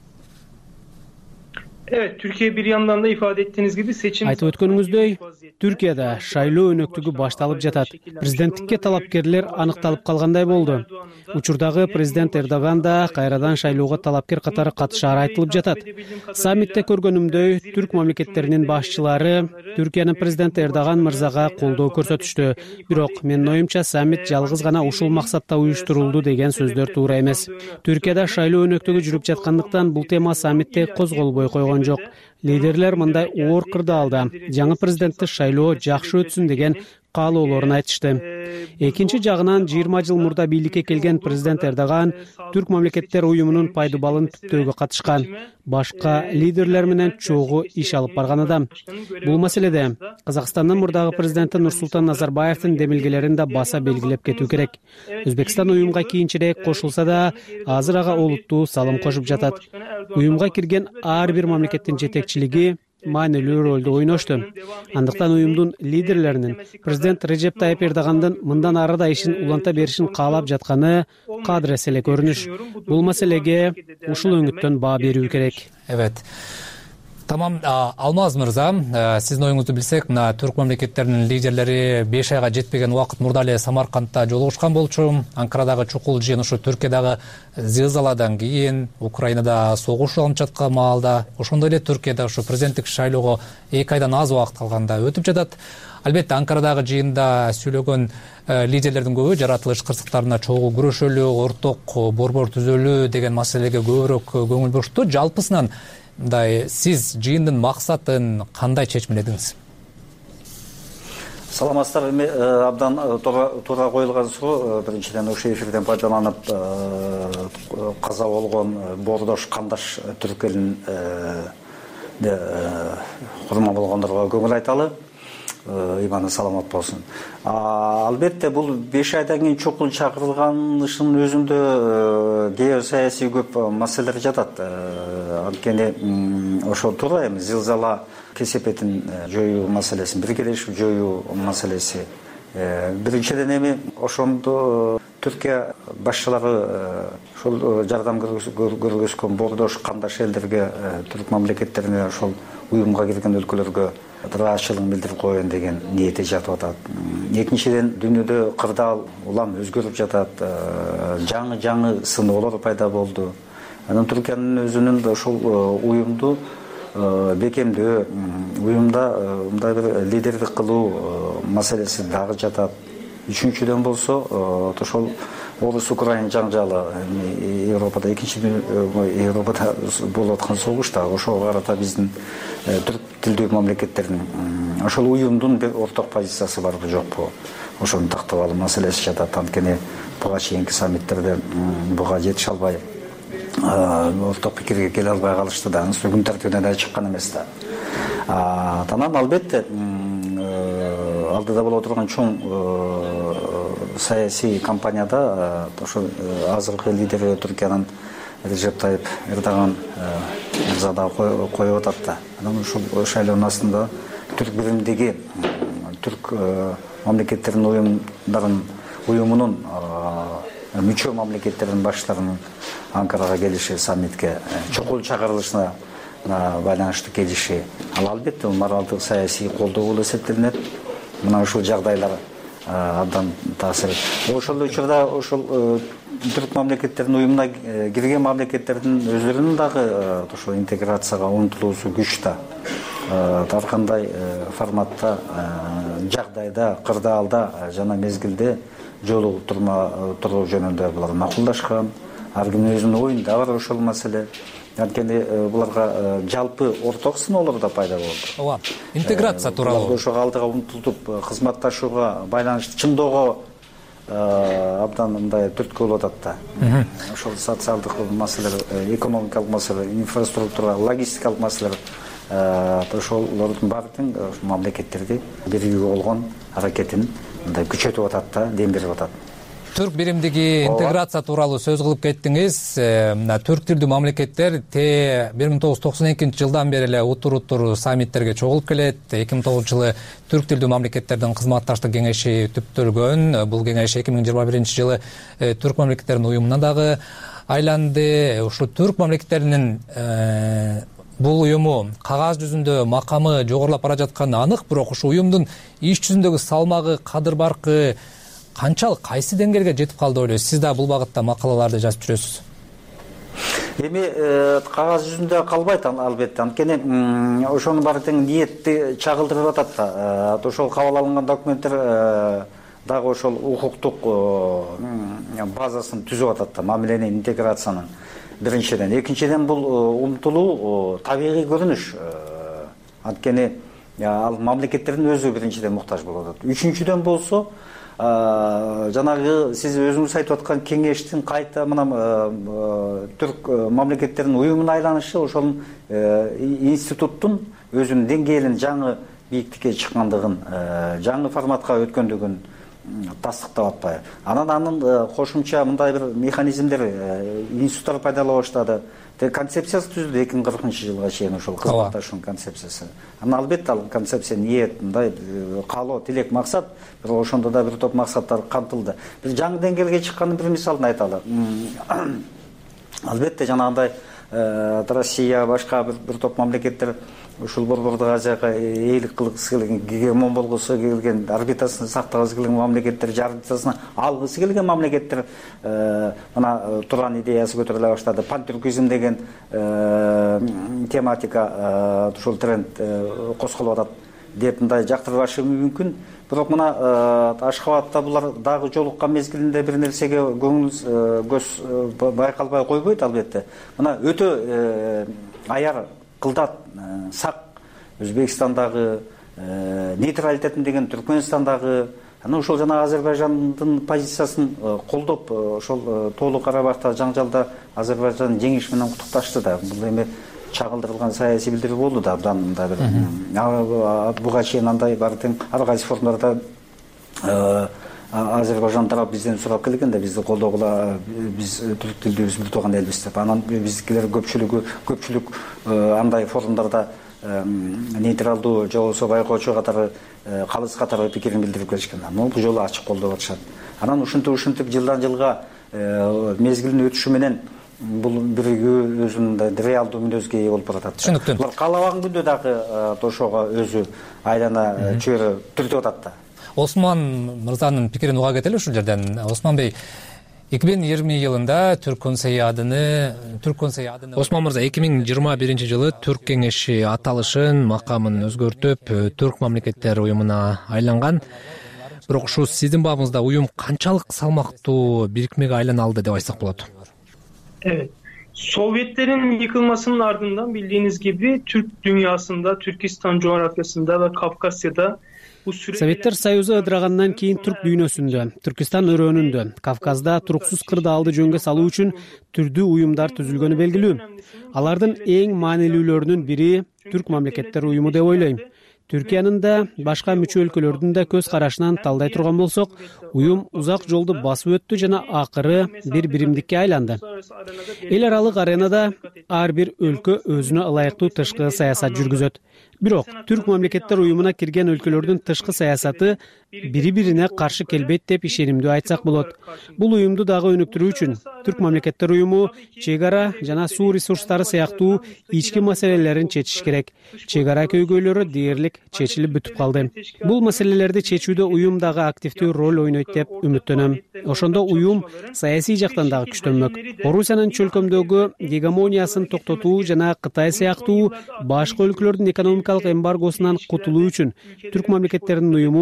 Evet, Türkiye bir yandan da ifade ettiğiniz gibi seçim... Айтып өткөнүңүздөй, Түркияда шайлоо өнөктүгү башталып жатат. Президенттикке талапкерлер аныкталып калгандай болду. Учурдагы президент Эрдоган да кайрадан шайлоого талапкер катары катышары айтылып жатат. Саммитте көргөнүмдөй, түрк мамлекеттеринин башчылары Түркиянын президенти Эрдоган мырзага колдоо көрсөтүштү. Бирок менин оюмча саммит жалгыз гана ушул максатта уюштурулду деген сөздөр туура эмес. Түркияда шайлоо өнөктүгү жүрүп жаткандыктан бул тема саммитте козголбой койгон жок. Лидерлер мындай оор кырдаалда жаңы президенттик шайлоо жакшы өтсүн деген каалоолорун айтышты. Экинчи жагынан жыйырма жыл мурда бийликке келген президент Эрдоган Түрк мамлекеттер уюмунун пайдубалын түптөөгө катышкан. Башка лидерлер менен чогуу иш алып барган адам. Бул маселеде Казакстандын мурдагы президенти Нурсултан Назарбаевдин демилгелерин да баса белгилеп кетүү керек. Өзбекстан уюмга кийинчерээк кошулса да, азыр ага олуттуу салым кошуп жатат. Уюмга кирген ар бир мамлекеттин жетекчилиги маанилүү ролду ойношту. Андыктан уюмдун лидерлеринин президент Режеп Тайып Эрдогандын мындан ары да ишин уланта беришин каалап жатканы кадырес эле көрүнүш. Бул маселеге ушул өңүттөн баа берүү керек. Evet. Tamam, Алмаз мырза, сиздин оюңузду билсек, мына түрк мамлекеттеринин лидерлери беш айга жетпеген убакыт мурда эле Самаркандта жолугушкан болчу. Анкарадагы чукул жыйын ушу Түркиядагы зилзаладан кийин, Украинада согуш уланып жаткан маалда, ошондой эле Түркияда ушу президенттик шайлоого эки айдан аз убакыт калганда өтүп жатат. Албетте Анкарадагы жыйында сүйлөгөн лидерлердин көбү жаратылыш кырсыктарына чогуу күрөшөлү, орток борбор түзөлү деген маселеге көбүрөөк көңүл бурушту. Жалпысынан мындай сиз жыйындын максатын кандай чечмеледиңиз? Саламатсыздар, абдан туура коюлган суроо. Биринчиден ушул эфирден пайдаланып каза болгон боордош кандаш түрк элин курман болгондорго көңүл айталы. Иманы саламат болсун. Албетте бул беш айдан кийин чукул чакырылганышынын өзүндө геосаясий көп маселелер жатат. Анткени ошол туура эми зилзала кесепетин жоюу маселесин, биргелешип жоюу маселеси. Биринчиден эми ошондо Түркия башчылары ошол жардам көргөзгөн боордош кандаш элдерге, түрк мамлекеттерине, ошол уюмга кирген өлкөлөргө ыраазычылыгын билдирип коеюн деген ниети жатып атат. Экинчиден дүйнөдө кырдаал улам өзгөрүп жатат, жаңы-жаңы сыноолор пайда болду. Анан Түркиянын өзүнүн ошол уюмду бекемдөө, уюмда мындай бир лидердик кылуу маселеси дагы жатат. Үчүнчүдөн болсо, ошол Орус Украин жаңжалы Европада экинчи Европада болуп аткан согушта ошого карата биздин түрк тилдүү мамлекеттердин ошол уюмдун бир орток позициясы барбы жокпу? Ошону тактап алуу маселеси жатат. Анткени буга чейинки саммиттерде буга жетише албай, орток пикирге келе албай калышты да, күн тартибине да чыккан эмес да. Анан албетте алдыда боло турган чоң саясий кампанияда ошо азыркы лидери Түркиянын Режеп Тайып Эрдоган мырза да коюп атат да. Анан ушул шайлоонун астында түрк биримдиги, түрк мамлекеттеринин уюмдарын уюмунун мүчө мамлекеттердин баштарынын Анкарага келиши, саммитке чукул чакырылышына байланыштуу келиши. Ал албетте моралдык саясий колдоо болуп эсептелинет. Мына ушул жагдайлар абдан таасир. Ошол учурда ошол түрк мамлекеттеринин уюмуна кирген мамлекеттердин өзлөрүнүн дагы ошол интеграцияга умтулуусу күч да. Ар кандай форматта, жагдайда, кырдаалда жана мезгилде жолугуп туруу жөнүндө булар макулдашкан. Ар кимдин өзүнүн оюнда бар ошол маселе. анткени буларга жалпы орток сыноолор да пайда болду. ооба, интеграция тууралуу ошого алдыга умтултуп кызматташууга байланыштуу чындоого абдан мындай түрткү болуп атат да. Ошол социалдык маселелер, экономикалык маселелер, инфраструктура, логистикалык маселелер ошолордун баардыгын мамлекеттерди биригүү болгон аракетин мындай күчөтүп атат да, дем берип атат. Түрк биримдиги интеграция тууралуу сөз кылып кеттиңиз. Түрк тилдүү мамлекеттер те бир миң тогуз жүз токсон экинчи жылдан бери эле утур-утур саммиттерге чогулуп келет. эки миң тогузунчу жылы түрк тилдүү мамлекеттердин кызматташтык кеңеши түптөлгөн. Бул кеңеш эки миң жыйырма биринчи жылы түрк мамлекеттеринин уюмуна дагы айланды. Ушул түрк мамлекеттеринин бул уюму кагаз жүзүндө макамы жогорулап бара жатканы анык, бирок ушул уюмдун иш жүзүндөгү салмагы, кадыр баркы канчалык, кайсы деңгээлге жетип калды ойлойсуз? Сиз да бул багытта макалаларды жазып жүрөсүз. Эми кагаз жүзүндө калбайт албетте, анткени ошонун баары тең ниетти чагылдырып атат да. Ошол кабыл алынган документтер дагы ошол укуктук базасын түзүп атат да, мамиленин, интеграциянын. Биринчиден, экинчиден бул умтулуу табигый көрүнүш. Анткени ал мамлекеттердин өзү биринчиден муктаж болуп атат. Үчүнчүдөн болсо, жанагы сиз өзүңүз айтып аткан кеңештин кайта мына түрк мамлекеттеринин уюмуна айланышы, ошол институттун өзүнүн деңгээлин жаңы бийиктикке чыккандыгын, жаңы форматка өткөндүгүн тастыктап атпайбы. Анан анын кошумча мындай бир механизмдер, институттар пайдалана баштады. Концепциясы түзүлдү эки миң кыркынчы жылга чейин ошол кызматташуунун концепциясы. Анан албетте ал концепция ниет, мындай каалоо, тилек, максат, бирок ошондо да бир топ максаттар камтылды. Бир жаңы деңгээлге чыккандын бир мисалын айталы. Албетте жанагындай Россия, башка бир топ мамлекеттер ушул Борбордук Азияга ээлик кылгысы келген, гегемон болгусу келген, орбитасын сактагысы келген мамлекеттер, орбитасына алгысы келген мамлекеттер мына Туран идеясы көтөрүлө баштады. Пантүркизм деген тематика, ушул тренд козголуп атат деп мындай жактырбашы мүмкүн. Бирок мына Ашхабадта булар дагы жолуккан мезгилинде бир нерсеге көңүл көз байкалбай койбойт албетте. Мына өтө аяр, кылдат, сак Өзбекстандагы, нейтралитетин деген Түркмөнстандагы, анан ошол жана Азербайжандын позициясын колдоп, ошол Тоолуу Карабахта жаңжалда Азербайжан жеңиш менен куттукташты да. Бул эми чагылдырылган саясий билдирүү болду да, абдан мындай бир буга чейин андай баары тең ар кайсы форумдарда Азербайжан тарап бизден сурап келген да, бизди колдогула, биз түрк тилдүүбүз бир тууган элбиз деп. Анан биздикилер көпчүлүгү көпчүлүк андай форумдарда нейтралдуу же болбосо байкоочу катары, калыс катары пикирин билдирип келишкен. Бул жолу ачык колдоп атышат. Анан ушинтип ушинтип жылдан жылга мезгилдин өтүшү менен бул биригүү өзүнүн реалдуу мүнөзгө ээ болуп баратат. Түшүнүктүү. Булар каалабаган күндө дагы ошого өзү айлана чөйрө түртүп атат да. Осман мырзанын пикирин уга кетели ушул жерден. Осман бей, эки миң жыйырма жылында Түрк консеядыны Түрк консеядыны Осман мырза эки миң жыйырма биринчи жылы Түрк кеңеши аталышын, макамын өзгөртүп, Түрк мамлекеттер уюмуна айланган. Бирок ушул сиздин бабыңызда уюм канчалык салмактуу бирикмеге айлана алды деп айтсак болот? Evet. Sovyetlerin yıkılmasının ardından bildiğiniz gibi Türk dünyasında, Türkistan coğrafyasında ve Kafkasya'da Советтер Союзу ыдырагандан кийин түрк дүйнөсүндө, Түркистан өрөөнүндө, Кавказда туруксуз кырдаалды жөнгө салуу үчүн түрдүү уюмдар түзүлгөнү белгилүү. Алардын эң маанилүүлөрүнүн бири Түрк мамлекеттер уюму деп ойлойм. Түркиянын да, башка мүчө өлкөлөрдүн да көз карашынан талдай турган болсок, уюм узак жолду басып өттү жана акыры бир биримдикке айланды. Эл аралык аренада ар бир өлкө өзүнө ылайыктуу тышкы саясат жүргүзөт. Бирок Түрк мамлекеттер уюмуна кирген өлкөлөрдүн тышкы саясаты бири-бирине каршы келбейт деп ишенимдүү айтсак болот. Бул уюмду дагы өнүктүрүү үчүн Түрк мамлекеттер уюму чек ара жана суу ресурстары сыяктуу ички маселелерин чечиш керек. Чек ара көйгөйлөрү дээрлик чечилип бүтүп калды. Бул маселелерди чечүүдө уюм дагы активдүү роль ойнойт деп үмүттөнөм. Ошондо уюм саясий жактан дагы күчтөнмөк. Орусиянын чөлкөмдөгү гегемониясын токтотуу жана Кытай сыяктуу башка өлкөлөрдүн экономикалык эмбаргосунан кутулуу үчүн Түрк мамлекеттеринин уюму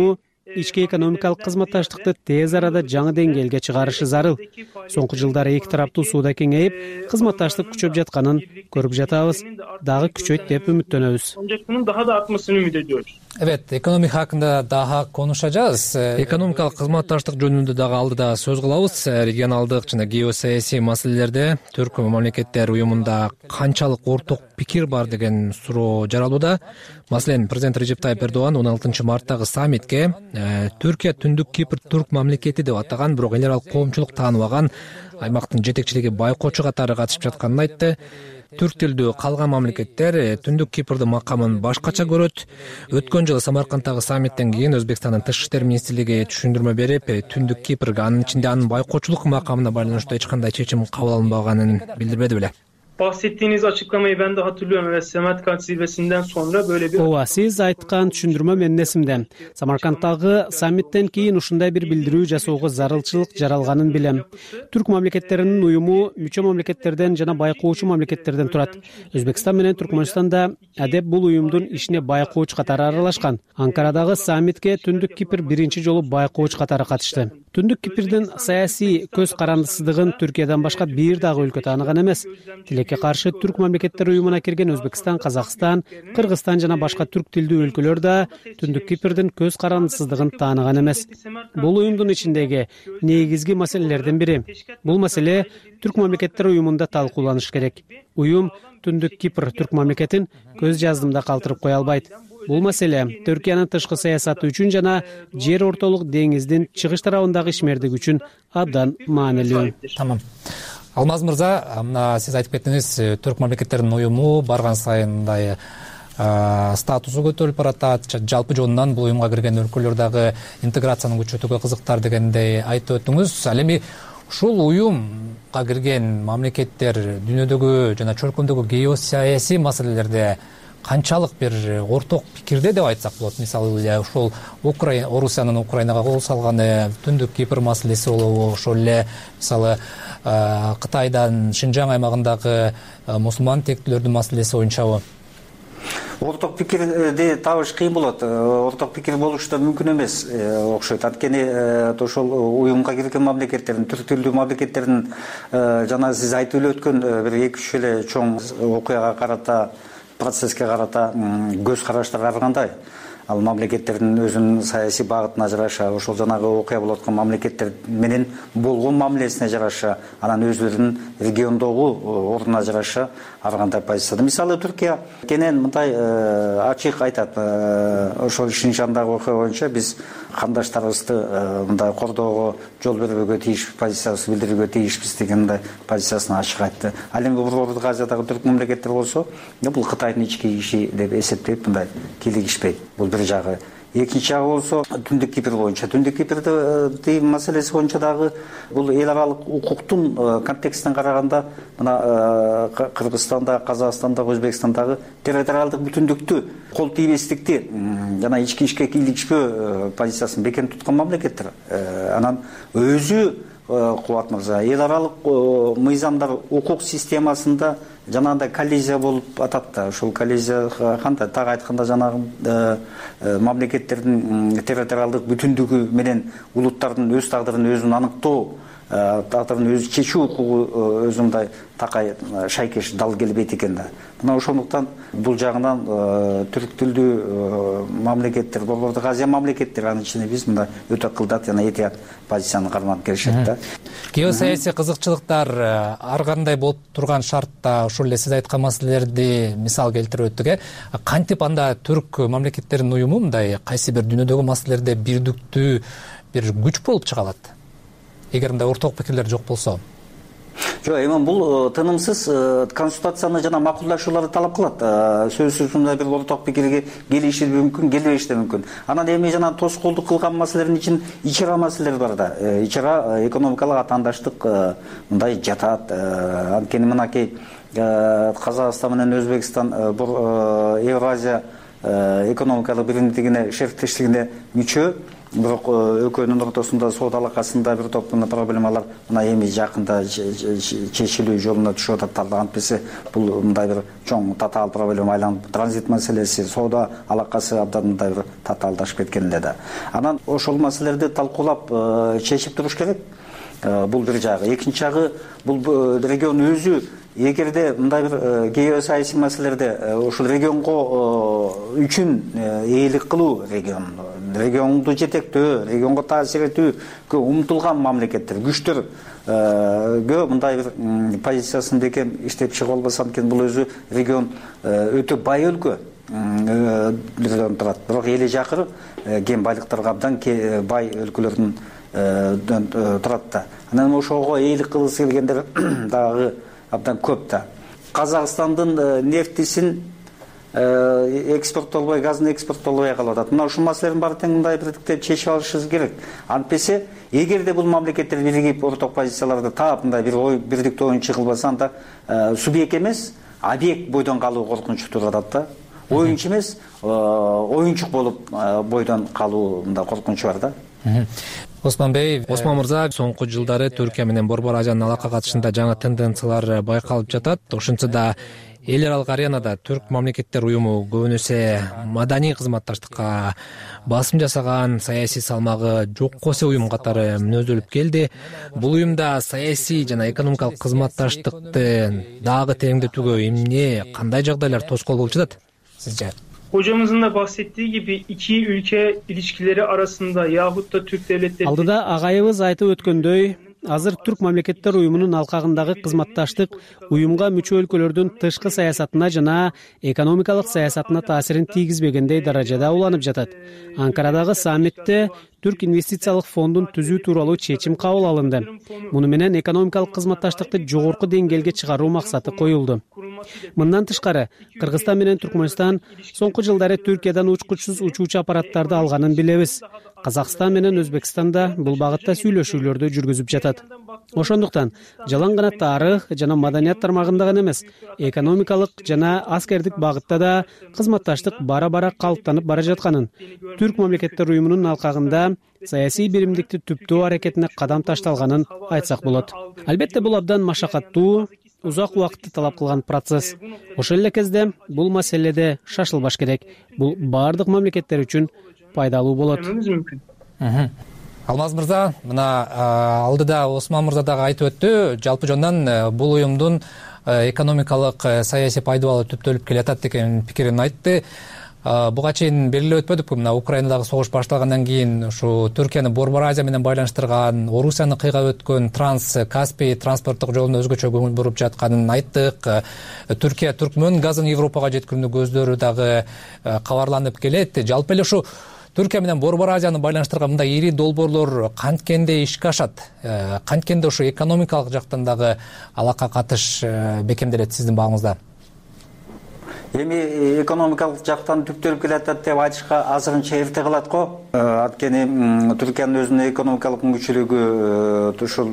ички экономикалык кызматташтыкты тез арада жаңы деңгээлге чыгарышы зарыл. Соңку жылдары эки тараптуу сууда кеңейип, кызматташтык күчөп жатканын көрүп жатабыз. Дагы күчөйт деп үмүттөнөбүз. Daha da artmasını ümit ediyoruz. Evet, экономика хакында дагы конушачабыз. Экономикалык кызматташтык жөнүндө дагы алдыда сөз кылабыз. Регионалдык жана геосаясий маселелерде Түрк мамлекеттер уюмунда канчалык орток пикир бар деген суроо жаралууда. Маселен, президент Режеп Тайып Эрдоган он алтынчы марттагы саммитке Түркия Түндүк Кипр турк мамлекети деп атаган, бирок эл аралык коомчулук тааныбаган аймактын жетекчилиги байкоочу катары катышып жатканын айтты. Түрк тилдүү калган мамлекеттер Түндүк Кипрдин макамын башкача көрөт. Өткөн жылы Самаркандтагы саммиттен кийин Өзбекстандын тышкы иштер министрлиги түшүндүрмө берип, Түндүк Кипрге, анын ичинде анын байкоочулук макамына байланыштуу эч кандай чечим кабыл алынбаганын билдирбеди беле. Bahsettiğiniz açıklamayı ben de hatırlıyorum. Evet, Samarkand zirvesinden sonra böyle bir... Ооба, сиз айткан түшүндүрмө менин эсимде. Самаркандтагы саммиттен кийин ушундай бир билдирүү жасоого зарылчылык жаралганын билем. Түрк мамлекеттеринин уюму мүчө мамлекеттерден жана байкоочу мамлекеттерден турат. Өзбекстан менен Түркмөнстанда адеп бул уюмдун ишине байкооч катары аралашкан. Анкарадагы саммитке Түндүк Кипр биринчи жолу байкооч катары катышты. Түндүк Кипрдин саясий көз карандысыздыгын Түркиядан башка бир дагы өлкө тааныган эмес. Тилекке каршы Түрк мамлекеттер уюмуна кирген Өзбекстан, Казакстан, Кыргызстан жана башка түрк тилдүү өлкөлөр да Түндүк Кипрдин көз карандысыздыгын тааныган эмес. Бул уюмдун ичиндеги негизги маселелердин бири. Бул маселе Түрк мамлекеттер уюмунда талкууланыш керек. Уюм Түндүк Кипр түрк мамлекетин көз жаздымда калтырып кое албайт. Бул маселе Түркиянын тышкы саясаты үчүн жана жер ортолук деңиздин чыгыш тарабындагы ишмердиги үчүн абдан маанилүү. Тамам. Алмаз мырза, мына сиз айтып кеттиңиз, түрк мамлекеттеринин уюму барган сайын мындай статусу көтөрүлүп баратат, жалпы жонунан бул уюмга кирген өлкөлөр дагы интеграциянын күчөтүүгө кызыктар дегендей айтып өттүңүз. Ал эми ушул уюмга кирген мамлекеттер дүйнөдөгү жана чөлкөмдөгү геосаясий маселелерде канчалык бир орток пикирде деп айтсак болот. Мисалы эле ушул Украина, Орусиянын Украинага кол салганы, Түндүк Кипр маселеси болобу, ошол эле мисалы Кытайдан Шинжаң аймагындагы мусулман тектүүлөрдүн маселеси боюнчабы? Орток пикирди табыш кыйын болот. Орток пикир болушу да мүмкүн эмес окшойт. Анткени ошол уюмга кирген мамлекеттердин, түрк тилдүү мамлекеттердин жана сиз айтып өткөн бир эки үч эле чоң окуяга карата, процесске карата көз караштары ар кандай. Ал мамлекеттердин өзүнүн саясий багытына жараша, ошол жанагы окуя болуп аткан мамлекеттер менен болгон мамилесине жараша, анан өзүлөрүнүн региондогу ордуна жараша ар кандай позицияда. Мисалы Түркия кенен мындай ачык айтат, ошол Шинжаңдагы окуя боюнча биз кандаштарыбызды мындай кордоого жол бербөөгө тийиш, позициясын билдирүүгө тийишпиз деген мындай позициясын ачык айтты. Ал эми Орто Азиядагы түрк мамлекеттер болсо, бул Кытайдын ички иши деп эсептейт, мындай кийлигишпейт. Бул бир жагы. Экинчи жагы болсо Түндүк Кипр боюнча. Түндүк Кипрдин маселеси боюнча дагы бул эл аралык укуктун контекстинен караганда мына Кыргызстанда, Казакстанда, Өзбекстандагы территориалдык бүтүндүктү, кол тийбестикти жана ички ишке кийлигишпөө позициясын бекем туткан мамлекеттер. Анан өзү Кубат мырза, эл аралык мыйзамдар укук системасында жанагындай коллизия болуп атат да. Ошол коллизия кандай? Так айтканда жанагы мамлекеттердин территориалдык бүтүндүгү менен улуттардын өз тагдырын өзүн аныктоо, тагдырын өзү чечүү укугу өзү мындай такай шайкеш дал келбейт экен да. Мына ошондуктан бул жагынан түрк тилдүү мамлекеттер, Орто Азия мамлекеттери, анын ичинде биз мындай өтө кылдат жана этият позицияны карманып келишет да. Геосаясий кызыкчылыктар ар кандай болуп турган шартта ошол эле сиз айткан маселелерди мисал келтирип өттүк э. Кантип анда түрк мамлекеттеринин уюму мындай кайсы бир дүйнөдөгү маселелерде бирдиктүү бир күч болуп чыга алат? Эгер мындай орток пикирлер жок болсо. Жок, эми бул тынымсыз консультацияны жана макулдашууларды талап кылат. Сөзсүз мындай бир орток пикирге келиши мүмкүн, келбеши да мүмкүн. Анан эми жана тоскоолдук кылган маселелердин ичин ичара маселелер бар да. Ичара экономикалык атаандаштык мындай жатат. Анткени мынакей Казакстан менен Өзбекстан Евразия экономикалык биримдигине шерктештигине мүчө, бирок экөөнүн ортосунда соода алакасында бир топ проблемалар мына эми жакында чечилүү жолуна түшүп атат. Антпесе бул мындай бир чоң татаал проблема айланып, транзит маселеси, соода алакасы абдан мындай бир татаалдашып кеткен эле да. Анан ошол маселелерди талкуулап чечип туруш керек. Бул бир жагы. Экинчи жагы бул регион өзү эгерде мындай бир геосаясий маселелерде ушул регионго үчүн ээлик кылуу, регион регионду жетектөө, регионго таасир этүүгө умтулган мамлекеттер, күчтөргө мындай бир позициясын бекем иштеп чыгып албаса анткени бул өзү регион өтө бай өлкө турат. Бирок эли жакыр кен байлыктарга абдан бай өлкөлөрдүн турат да. Анан ошого ээлик кылгысы келгендер дагы абдан көп да. Казакстандын нефтисин экспорттолбой, газын экспорттолбой калып атат. Мына ушул маселелердин баары тең мындай бирдиктеп чечип алышыбыз керек. Антпесе эгерде бул мамлекеттер биригип орток позицияларды таап мындай бир ой бирдиктүү оюн чыгылбаса, анда субъект эмес, объект бойдон калуу коркунучу туруп атат да. Оюнчу эмес, оюнчук болуп бойдон калуу мындай коркунучу бар да. Османбей, Осман мырза, соңку жылдары Түркия менен Борбор Азиянын алака катышында жаңы тенденциялар байкалып жатат. Ошентсе да эл аралык аренада түрк мамлекеттер уюму көбүнесе маданий кызматташтыкка басым жасаган, саясий салмагы жок косе уюм катары мүнөздөлүп келди. Бул уюмда саясий жана экономикалык кызматташтыкты дагы тереңдетүүгө эмне, кандай жагдайлар тоскоол болуп жатат сизce? Hocamızın da bahsettiği gibi iki ülke ilişkileri arasında yahut da Türk devletleri... Алдыда агайыбыз айтып өткөндөй, азыр түрк мамлекеттер уюмунун алкагындагы кызматташтык уюмга мүчө өлкөлөрдүн тышкы саясатына жана экономикалык саясатына таасирин тийгизбегендей даражада уланып жатат. Анкарадагы саммитте Түрк инвестициялык фондун түзүү тууралуу чечим кабыл алынды. Муну менен экономикалык кызматташтыкты жогорку деңгээлге чыгаруу максаты коюлду. Мындан тышкары, Кыргызстан менен Түркмөнстан соңку жылдары Түркиядан учкучсуз учуучу аппараттарды алганын билебиз. Казакстан менен Өзбекстан да бул багытта сүйлөшүүлөрдү жүргүзүп жатат. Ошондуктан жалаң гана тарых жана маданият тармагында гана эмес, экономикалык жана аскердик багытта да кызматташтык бара-бара калыптанып бара жатканын, түрк мамлекеттер уюмунун алкагында саясий биримдикти түптөө аракетине кадам ташталганын айтсак болот. Албетте бул абдан машакаттуу, узак убакытты талап кылган процесс. Ошол эле кезде бул маселеде шашылбаш керек. Бул бардык мамлекеттер үчүн пайдалуу болот. Алмаз мырза, мына алдыда Осман мырза дагы айтып өттү, жалпы жондан бул уюмдун экономикалык саясий пайдабалы түптөлүп келатат деген пикирин айтты. Буга чейин белгилеп өтпөдүкпү, мына Украинадагы согуш башталгандан кийин ушу Түркияны Борбор Азия менен байланыштырган, Орусияны кыйгап өткөн Транс-Каспий транспорттук жолуна өзгөчө көңүл буруп жатканын айттык. Түркия Түркмөн газын Европага жеткирүүнү көздөрү дагы кабарланып келет. Жалпы эле ушу Түркия менен Борбор Азияны байланыштырган мындай ири долбоорлор канткенде ишке ашат? Канткенде ушу экономикалык жактан дагы алака катыш бекемделет сиздин багыңызда? Эми экономикалык жактан түптөлүп келатат деп айтышка азырынча эрте калат го. Анткени Түркиянын өзүнүн экономикалык мүчөлүгү ушул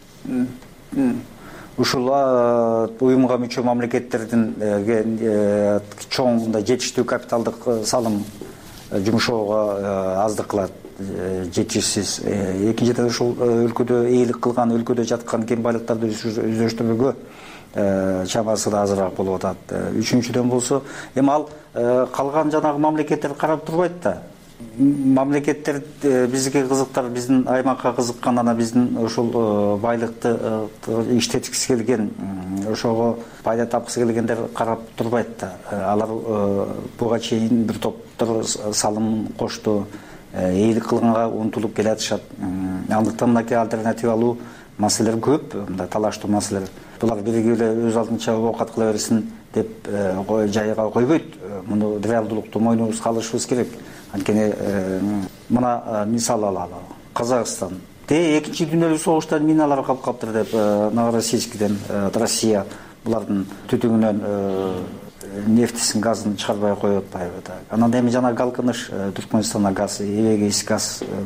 ушул уюмга мүчө мамлекеттердин чоң мындай жетиштүү капиталдык салым жумшоого аздык кылат, жетишсиз. Экинчиден ушул өлкөдө ээлик кылган, өлкөдө жаткан кен байлыктарды өздөштүрүүгө чамасы да азыраак болуп атат. Үчүнчүдөн болсо, эми ал калган жанагы мамлекеттер карап турбайт да. Мамлекеттер бизге кызыктар, биздин аймакка кызыккан, ана биздин ушул байлыкты иштеткиси келген, ошого пайда тапкысы келгендер карап турбайт да. Алар буга чейин бир топтор салым кошту, ээлик кылганга умтулуп келатышат. Андыктан мынакей альтернативалуу маселелер көп, мындай талаштуу маселелер. Булар биригип эле өз алдынча оокат кыла берсин деп жайга койбойт. Муну реалдуулукту мойнубузга алышыбыз керек. Анткени мына мисал алалы. Казакстан де экинчи дүйнөлүк согуштан миналар калып калыптыр деп Новороссийскиден Россия булардын түтүгүнөн нефтисин, газын чыгарбай коюп атпайбы да. Анан эми жана Галкыныш Түркмөнстанга газ, эбегейс газ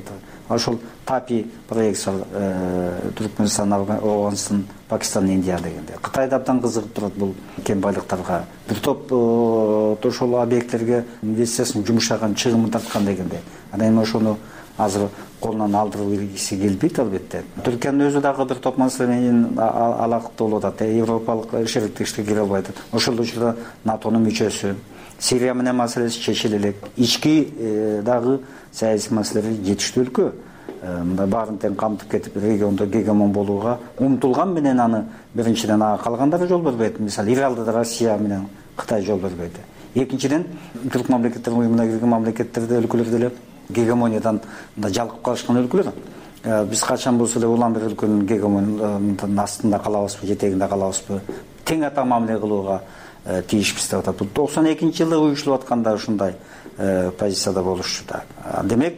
ошол тапи проект Түркмөнстан, Ауганстан, Пакистан, Индия дегенде. Кытай да абдан кызыгып турат бул кен байлыктарга. Бир топ ошол объекттерге инвестициясын жумшаган, чыгымын тарткан дегенде. Анан эми ошону азыр колунан алдырып киргиси келбейт албетте. Түркиянын өзү дагы бир топ маселе менен алакыттуу болуп атат. Европалык шериктешикке кире албай атат. Ошол учурда натонун мүчөсү. Сирия менен маселеси чечиле элек. Ички дагы саясий маселелер жетиштүү өлкө. Мындай баарын тең камтып кетип, региондо гегемон болууга умтулган менен аны биринчиден ага калгандары жол бербейт. Мисалы, Иралда да Россия менен Кытай жол бербейт. Экинчиден, түрк мамлекеттердин уюмуна кирген мамлекеттерде, өлкөлөрдө эле гегемониядан жалкып калышкан өлкөлөр. Биз качан болсо эле улам бир өлкөнүн гегемониясынын астында калабызбы, жетегинде калабызбы, тең ата мамиле кылууга тийишпиз деп атат. токсон экинчи жылы уюштулуп атканда ушундай позицияда болушчу да. Демек,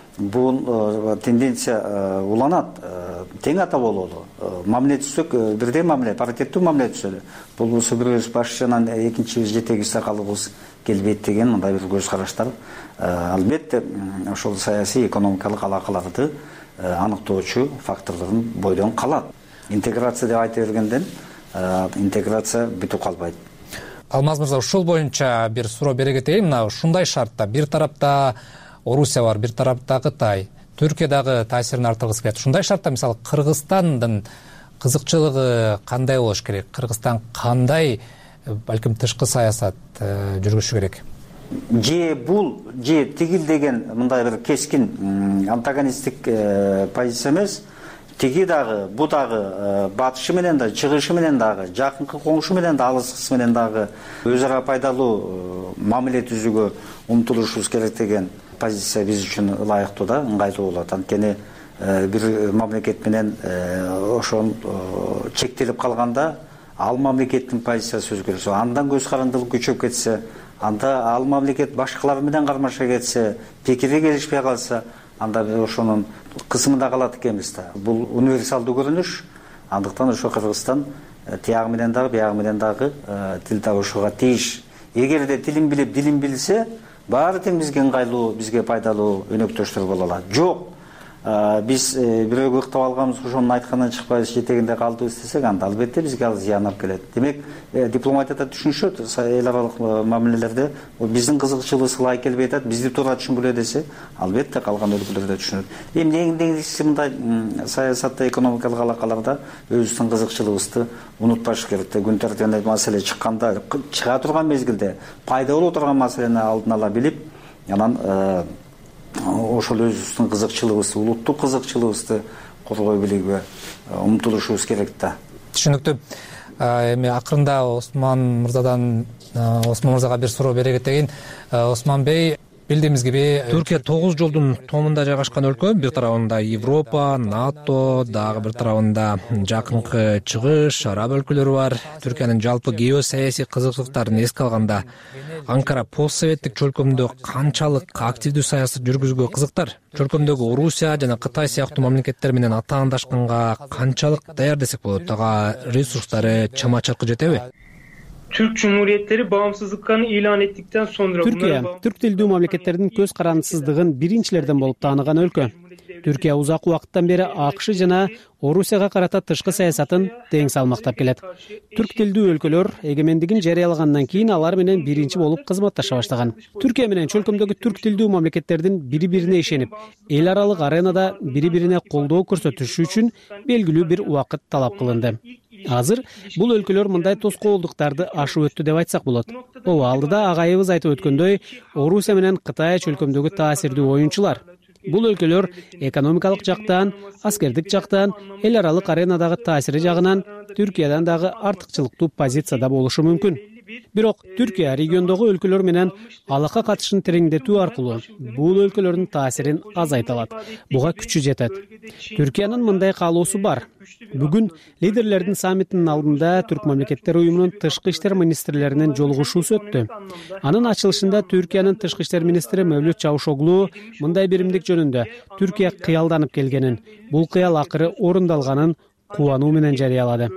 бул тенденция уланат. Тең ата бололу. Мамиле түзсөк, бирдей мамиле, паритеттүү мамиле түзөлү. Бул болсо бирөөбүз башчынан экинчибиз жетегибизде калгыбыз келбейт деген мындай бир көз караштар. Албетте, ошол саясий экономикалык алакаларды аныктоочу фактордордун бойдон калат. Интеграция деп айта бергенден, интеграция бүтүп калбайт. Алмаз мырза, ушул боюнча бир суроо бере кетейин. Мына ушундай шартта бир тарапта Орусия бар, бир тарапта Кытай, Түркия дагы таасирин артыргысы келет. Ушундай шартта мисалы Кыргызстандын кызыкчылыгы кандай болуш керек? Кыргызстан кандай балким тышкы саясат жүргүзүшү керек? Же бул, же тигил деген мындай бир кескин антагонисттик позиция эмес. Тиги дагы, бу дагы батышы менен да, чыгышы менен дагы, жакынкы коңшу менен да, алыскысы менен дагы өз ара пайдалуу мамиле түзүүгө умтулушубуз керек деген позиция биз үчүн ылайыктуу да, ыңгайлуу болот. Анткени бир мамлекет менен ошол чектелип калганда, ал мамлекеттин позициясы өзгөрсө, андан көз карандылык күчөп кетсе, анда ал мамлекет башкалар менен кармаша кетсе, пикири келишпей калса, анда биз ошонун кысымында калат экенбиз да. Бул универсалдуу көрүнүш. Андыктан ошо Кыргызстан тиягы менен дагы, биягы менен дагы тил табышууга тийиш. Эгерде тилин билип, дилин билсе, баары тең бизге ыңгайлуу, бизге пайдалуу өнөктөштөр боло алат. Жок, биз бирөөгө ыктап алганбыз, ошонун айтканынан чыкпайбыз, жетегинде калдыбыз десек, анда албетте бизге ал зыян алып келет. Демек, дипломатияда түшүнүшөт, эл аралык мамилелерде биздин кызыкчылыгыбыз ылайык келбей атат, бизди туура түшүнбөлө десе, албетте калган өлкөлөрдө түшүнөт. Эми негизгиси мындай саясатта, экономикалык алакаларда өзүбүздүн кызыкчылыгыбызды унутпаш керек. Күн тартибинде маселе чыкканда, чыга турган мезгилде пайда боло турган маселени алдын ала билип, анан ошол өзүбүздүн кызыкчылыгыбызды, улуттук кызыкчылыгыбызды коргой билүүгө умтулушубуз керек да. Түшүнүктүү. Эми акырында Осман мырзадан Осман мырзага бир суроо бере кетейин. Осман бей, билдигибиз gibi Түркия тогуз жолдун томунда жайгашкан өлкө. Бир тарабында Европа, НАТО, дагы бир тарабында жакынкы чыгыш, араб өлкөлөрү бар. Түркиянын жалпы геосаясий кызыкчылыктарын эске алганда, Анкара постсоветтик чөлкөмдө канчалык активдүү саясат жүргүзүүгө кызыктар? Чөлкөмдөгү Орусия жана Кытай сыяктуу мамлекеттер менен атаандашканга канчалык даяр десек болот? Ага ресурстары чама-чаркы жетеби? Türk Cumhuriyetleri bağımsızlıklarını ilan ettikten sonra Türkiye, Türk tilдүү мамлекеттердин көз карандысыздыгын биринчилерден болуп тааныган өлкө. Түркия узак убакыттан бери АКШ жана Орусияга карата тышкы саясатын тең салмактап келет. Түрк тилдүү өлкөлөр эгемендигин жарыялагандан кийин алар менен биринчи болуп кызматташа баштаган. Түркия менен чөлкөмдөгү түрк тилдүү мамлекеттердин бири-бирине ишенип, эл аралык аренада бири-бирине колдоо көрсөтүшү үчүн белгилүү бир убакыт талап кылынды. Азыр бул өлкөлөр мындай тоскоолдуктарды ашып өттү деп айтсак болот. Ооба, алдыда агайыбыз айтып өткөндөй, Орусия менен Кытай чөлкөмдөгү таасирдүү оюнчулар. Бул өлкөлөр экономикалык жактан, аскердик жактан, эл аралык аренадагы таасири жагынан Түркиядан дагы артыкчылыктуу позицияда болушу мүмкүн. Бирок Түркия региондогу өлкөлөр менен алака катышын тереңдетүү аркылуу бул өлкөлөрдүн таасирин азайта алат. Буга күчү жетет. Түркиянын мындай каалоосу бар. Бүгүн лидерлердин саммитинин алдында Түрк мамлекеттер уюмунун тышкы иштер министрлеринин жолугушуусу өттү. Анын ачылышында Түркиянын тышкы иштер министри Мевлют Чавушоглу мындай биримдик жөнүндө Түркия кыялданып келгенин, бул кыял акыры орундалганын кубануу менен жарыялады.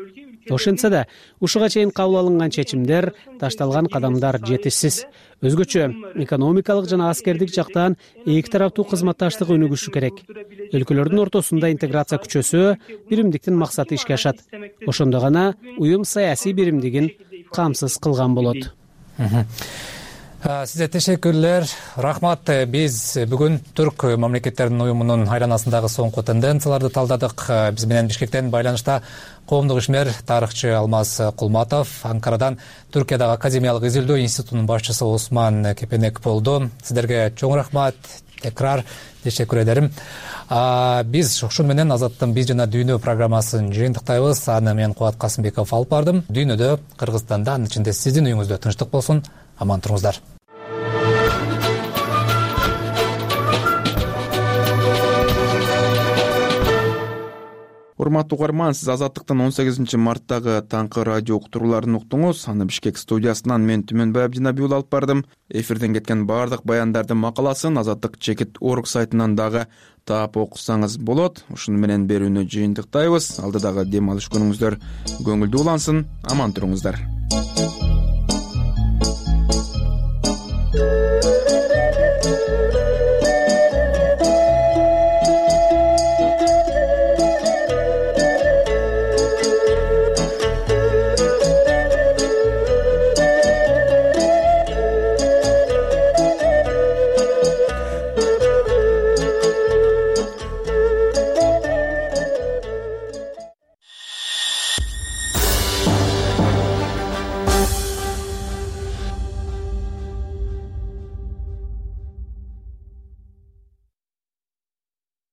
ошентсе да ушуга чейин кабыл алынган чечимдер, ташталган кадамдар жетишсиз. Өзгөчө экономикалык жана аскердик жактан эки тараптуу кызматташтык өнүгүшү керек. Өлкөлөрдүн ортосунда интеграция күчөсө, биримдиктин максаты ишке ашат. Ошондо гана уюм саясий биримдигин камсыз кылган болот. Сизге тешеккүрлөр. Рахмат. Биз бүгүн түрк мамлекеттеринин уюмунун айланасындагы соңку тенденцияларды талдадык. Биз менен Бишкектен байланышта коомдук ишмер, тарыхчы Алмаз Кулматов, Анкарадан Түркиядагы Академиялык изилдөө институтунун башчысы Осман Кепенек болду. Сиздерге чоң рахмат. Текрар тешеккүр эдерим. Биз ушун менен Азаттын биз жана дүйнө программасын жыйынтыктайбыз. Аны мен Кубат Касымбеков алып бардым. Дүйнөдө, Кыргызстанда, анын ичинде сиздин үйүңүздө тынчтык болсун. Аман туруңуздар. Урматтуу угарман, сиз Азаттыктын он сегизинчи марттагы таңкы радио уктурууларын уктуңуз. Аны Бишкек студиясынан мен Түмөнбай Абдинабиул алып бардым. Эфирден кеткен бардык баяндардын макаласын Азаттык чекит точка орг сайтынан дагы таап окусаңыз болот. Ушуну менен берүүнү жыйынтыктайбыз. Алдыдагы дем алыш күнүңүздөр көңүлдүү улансын. Аман туруңуздар.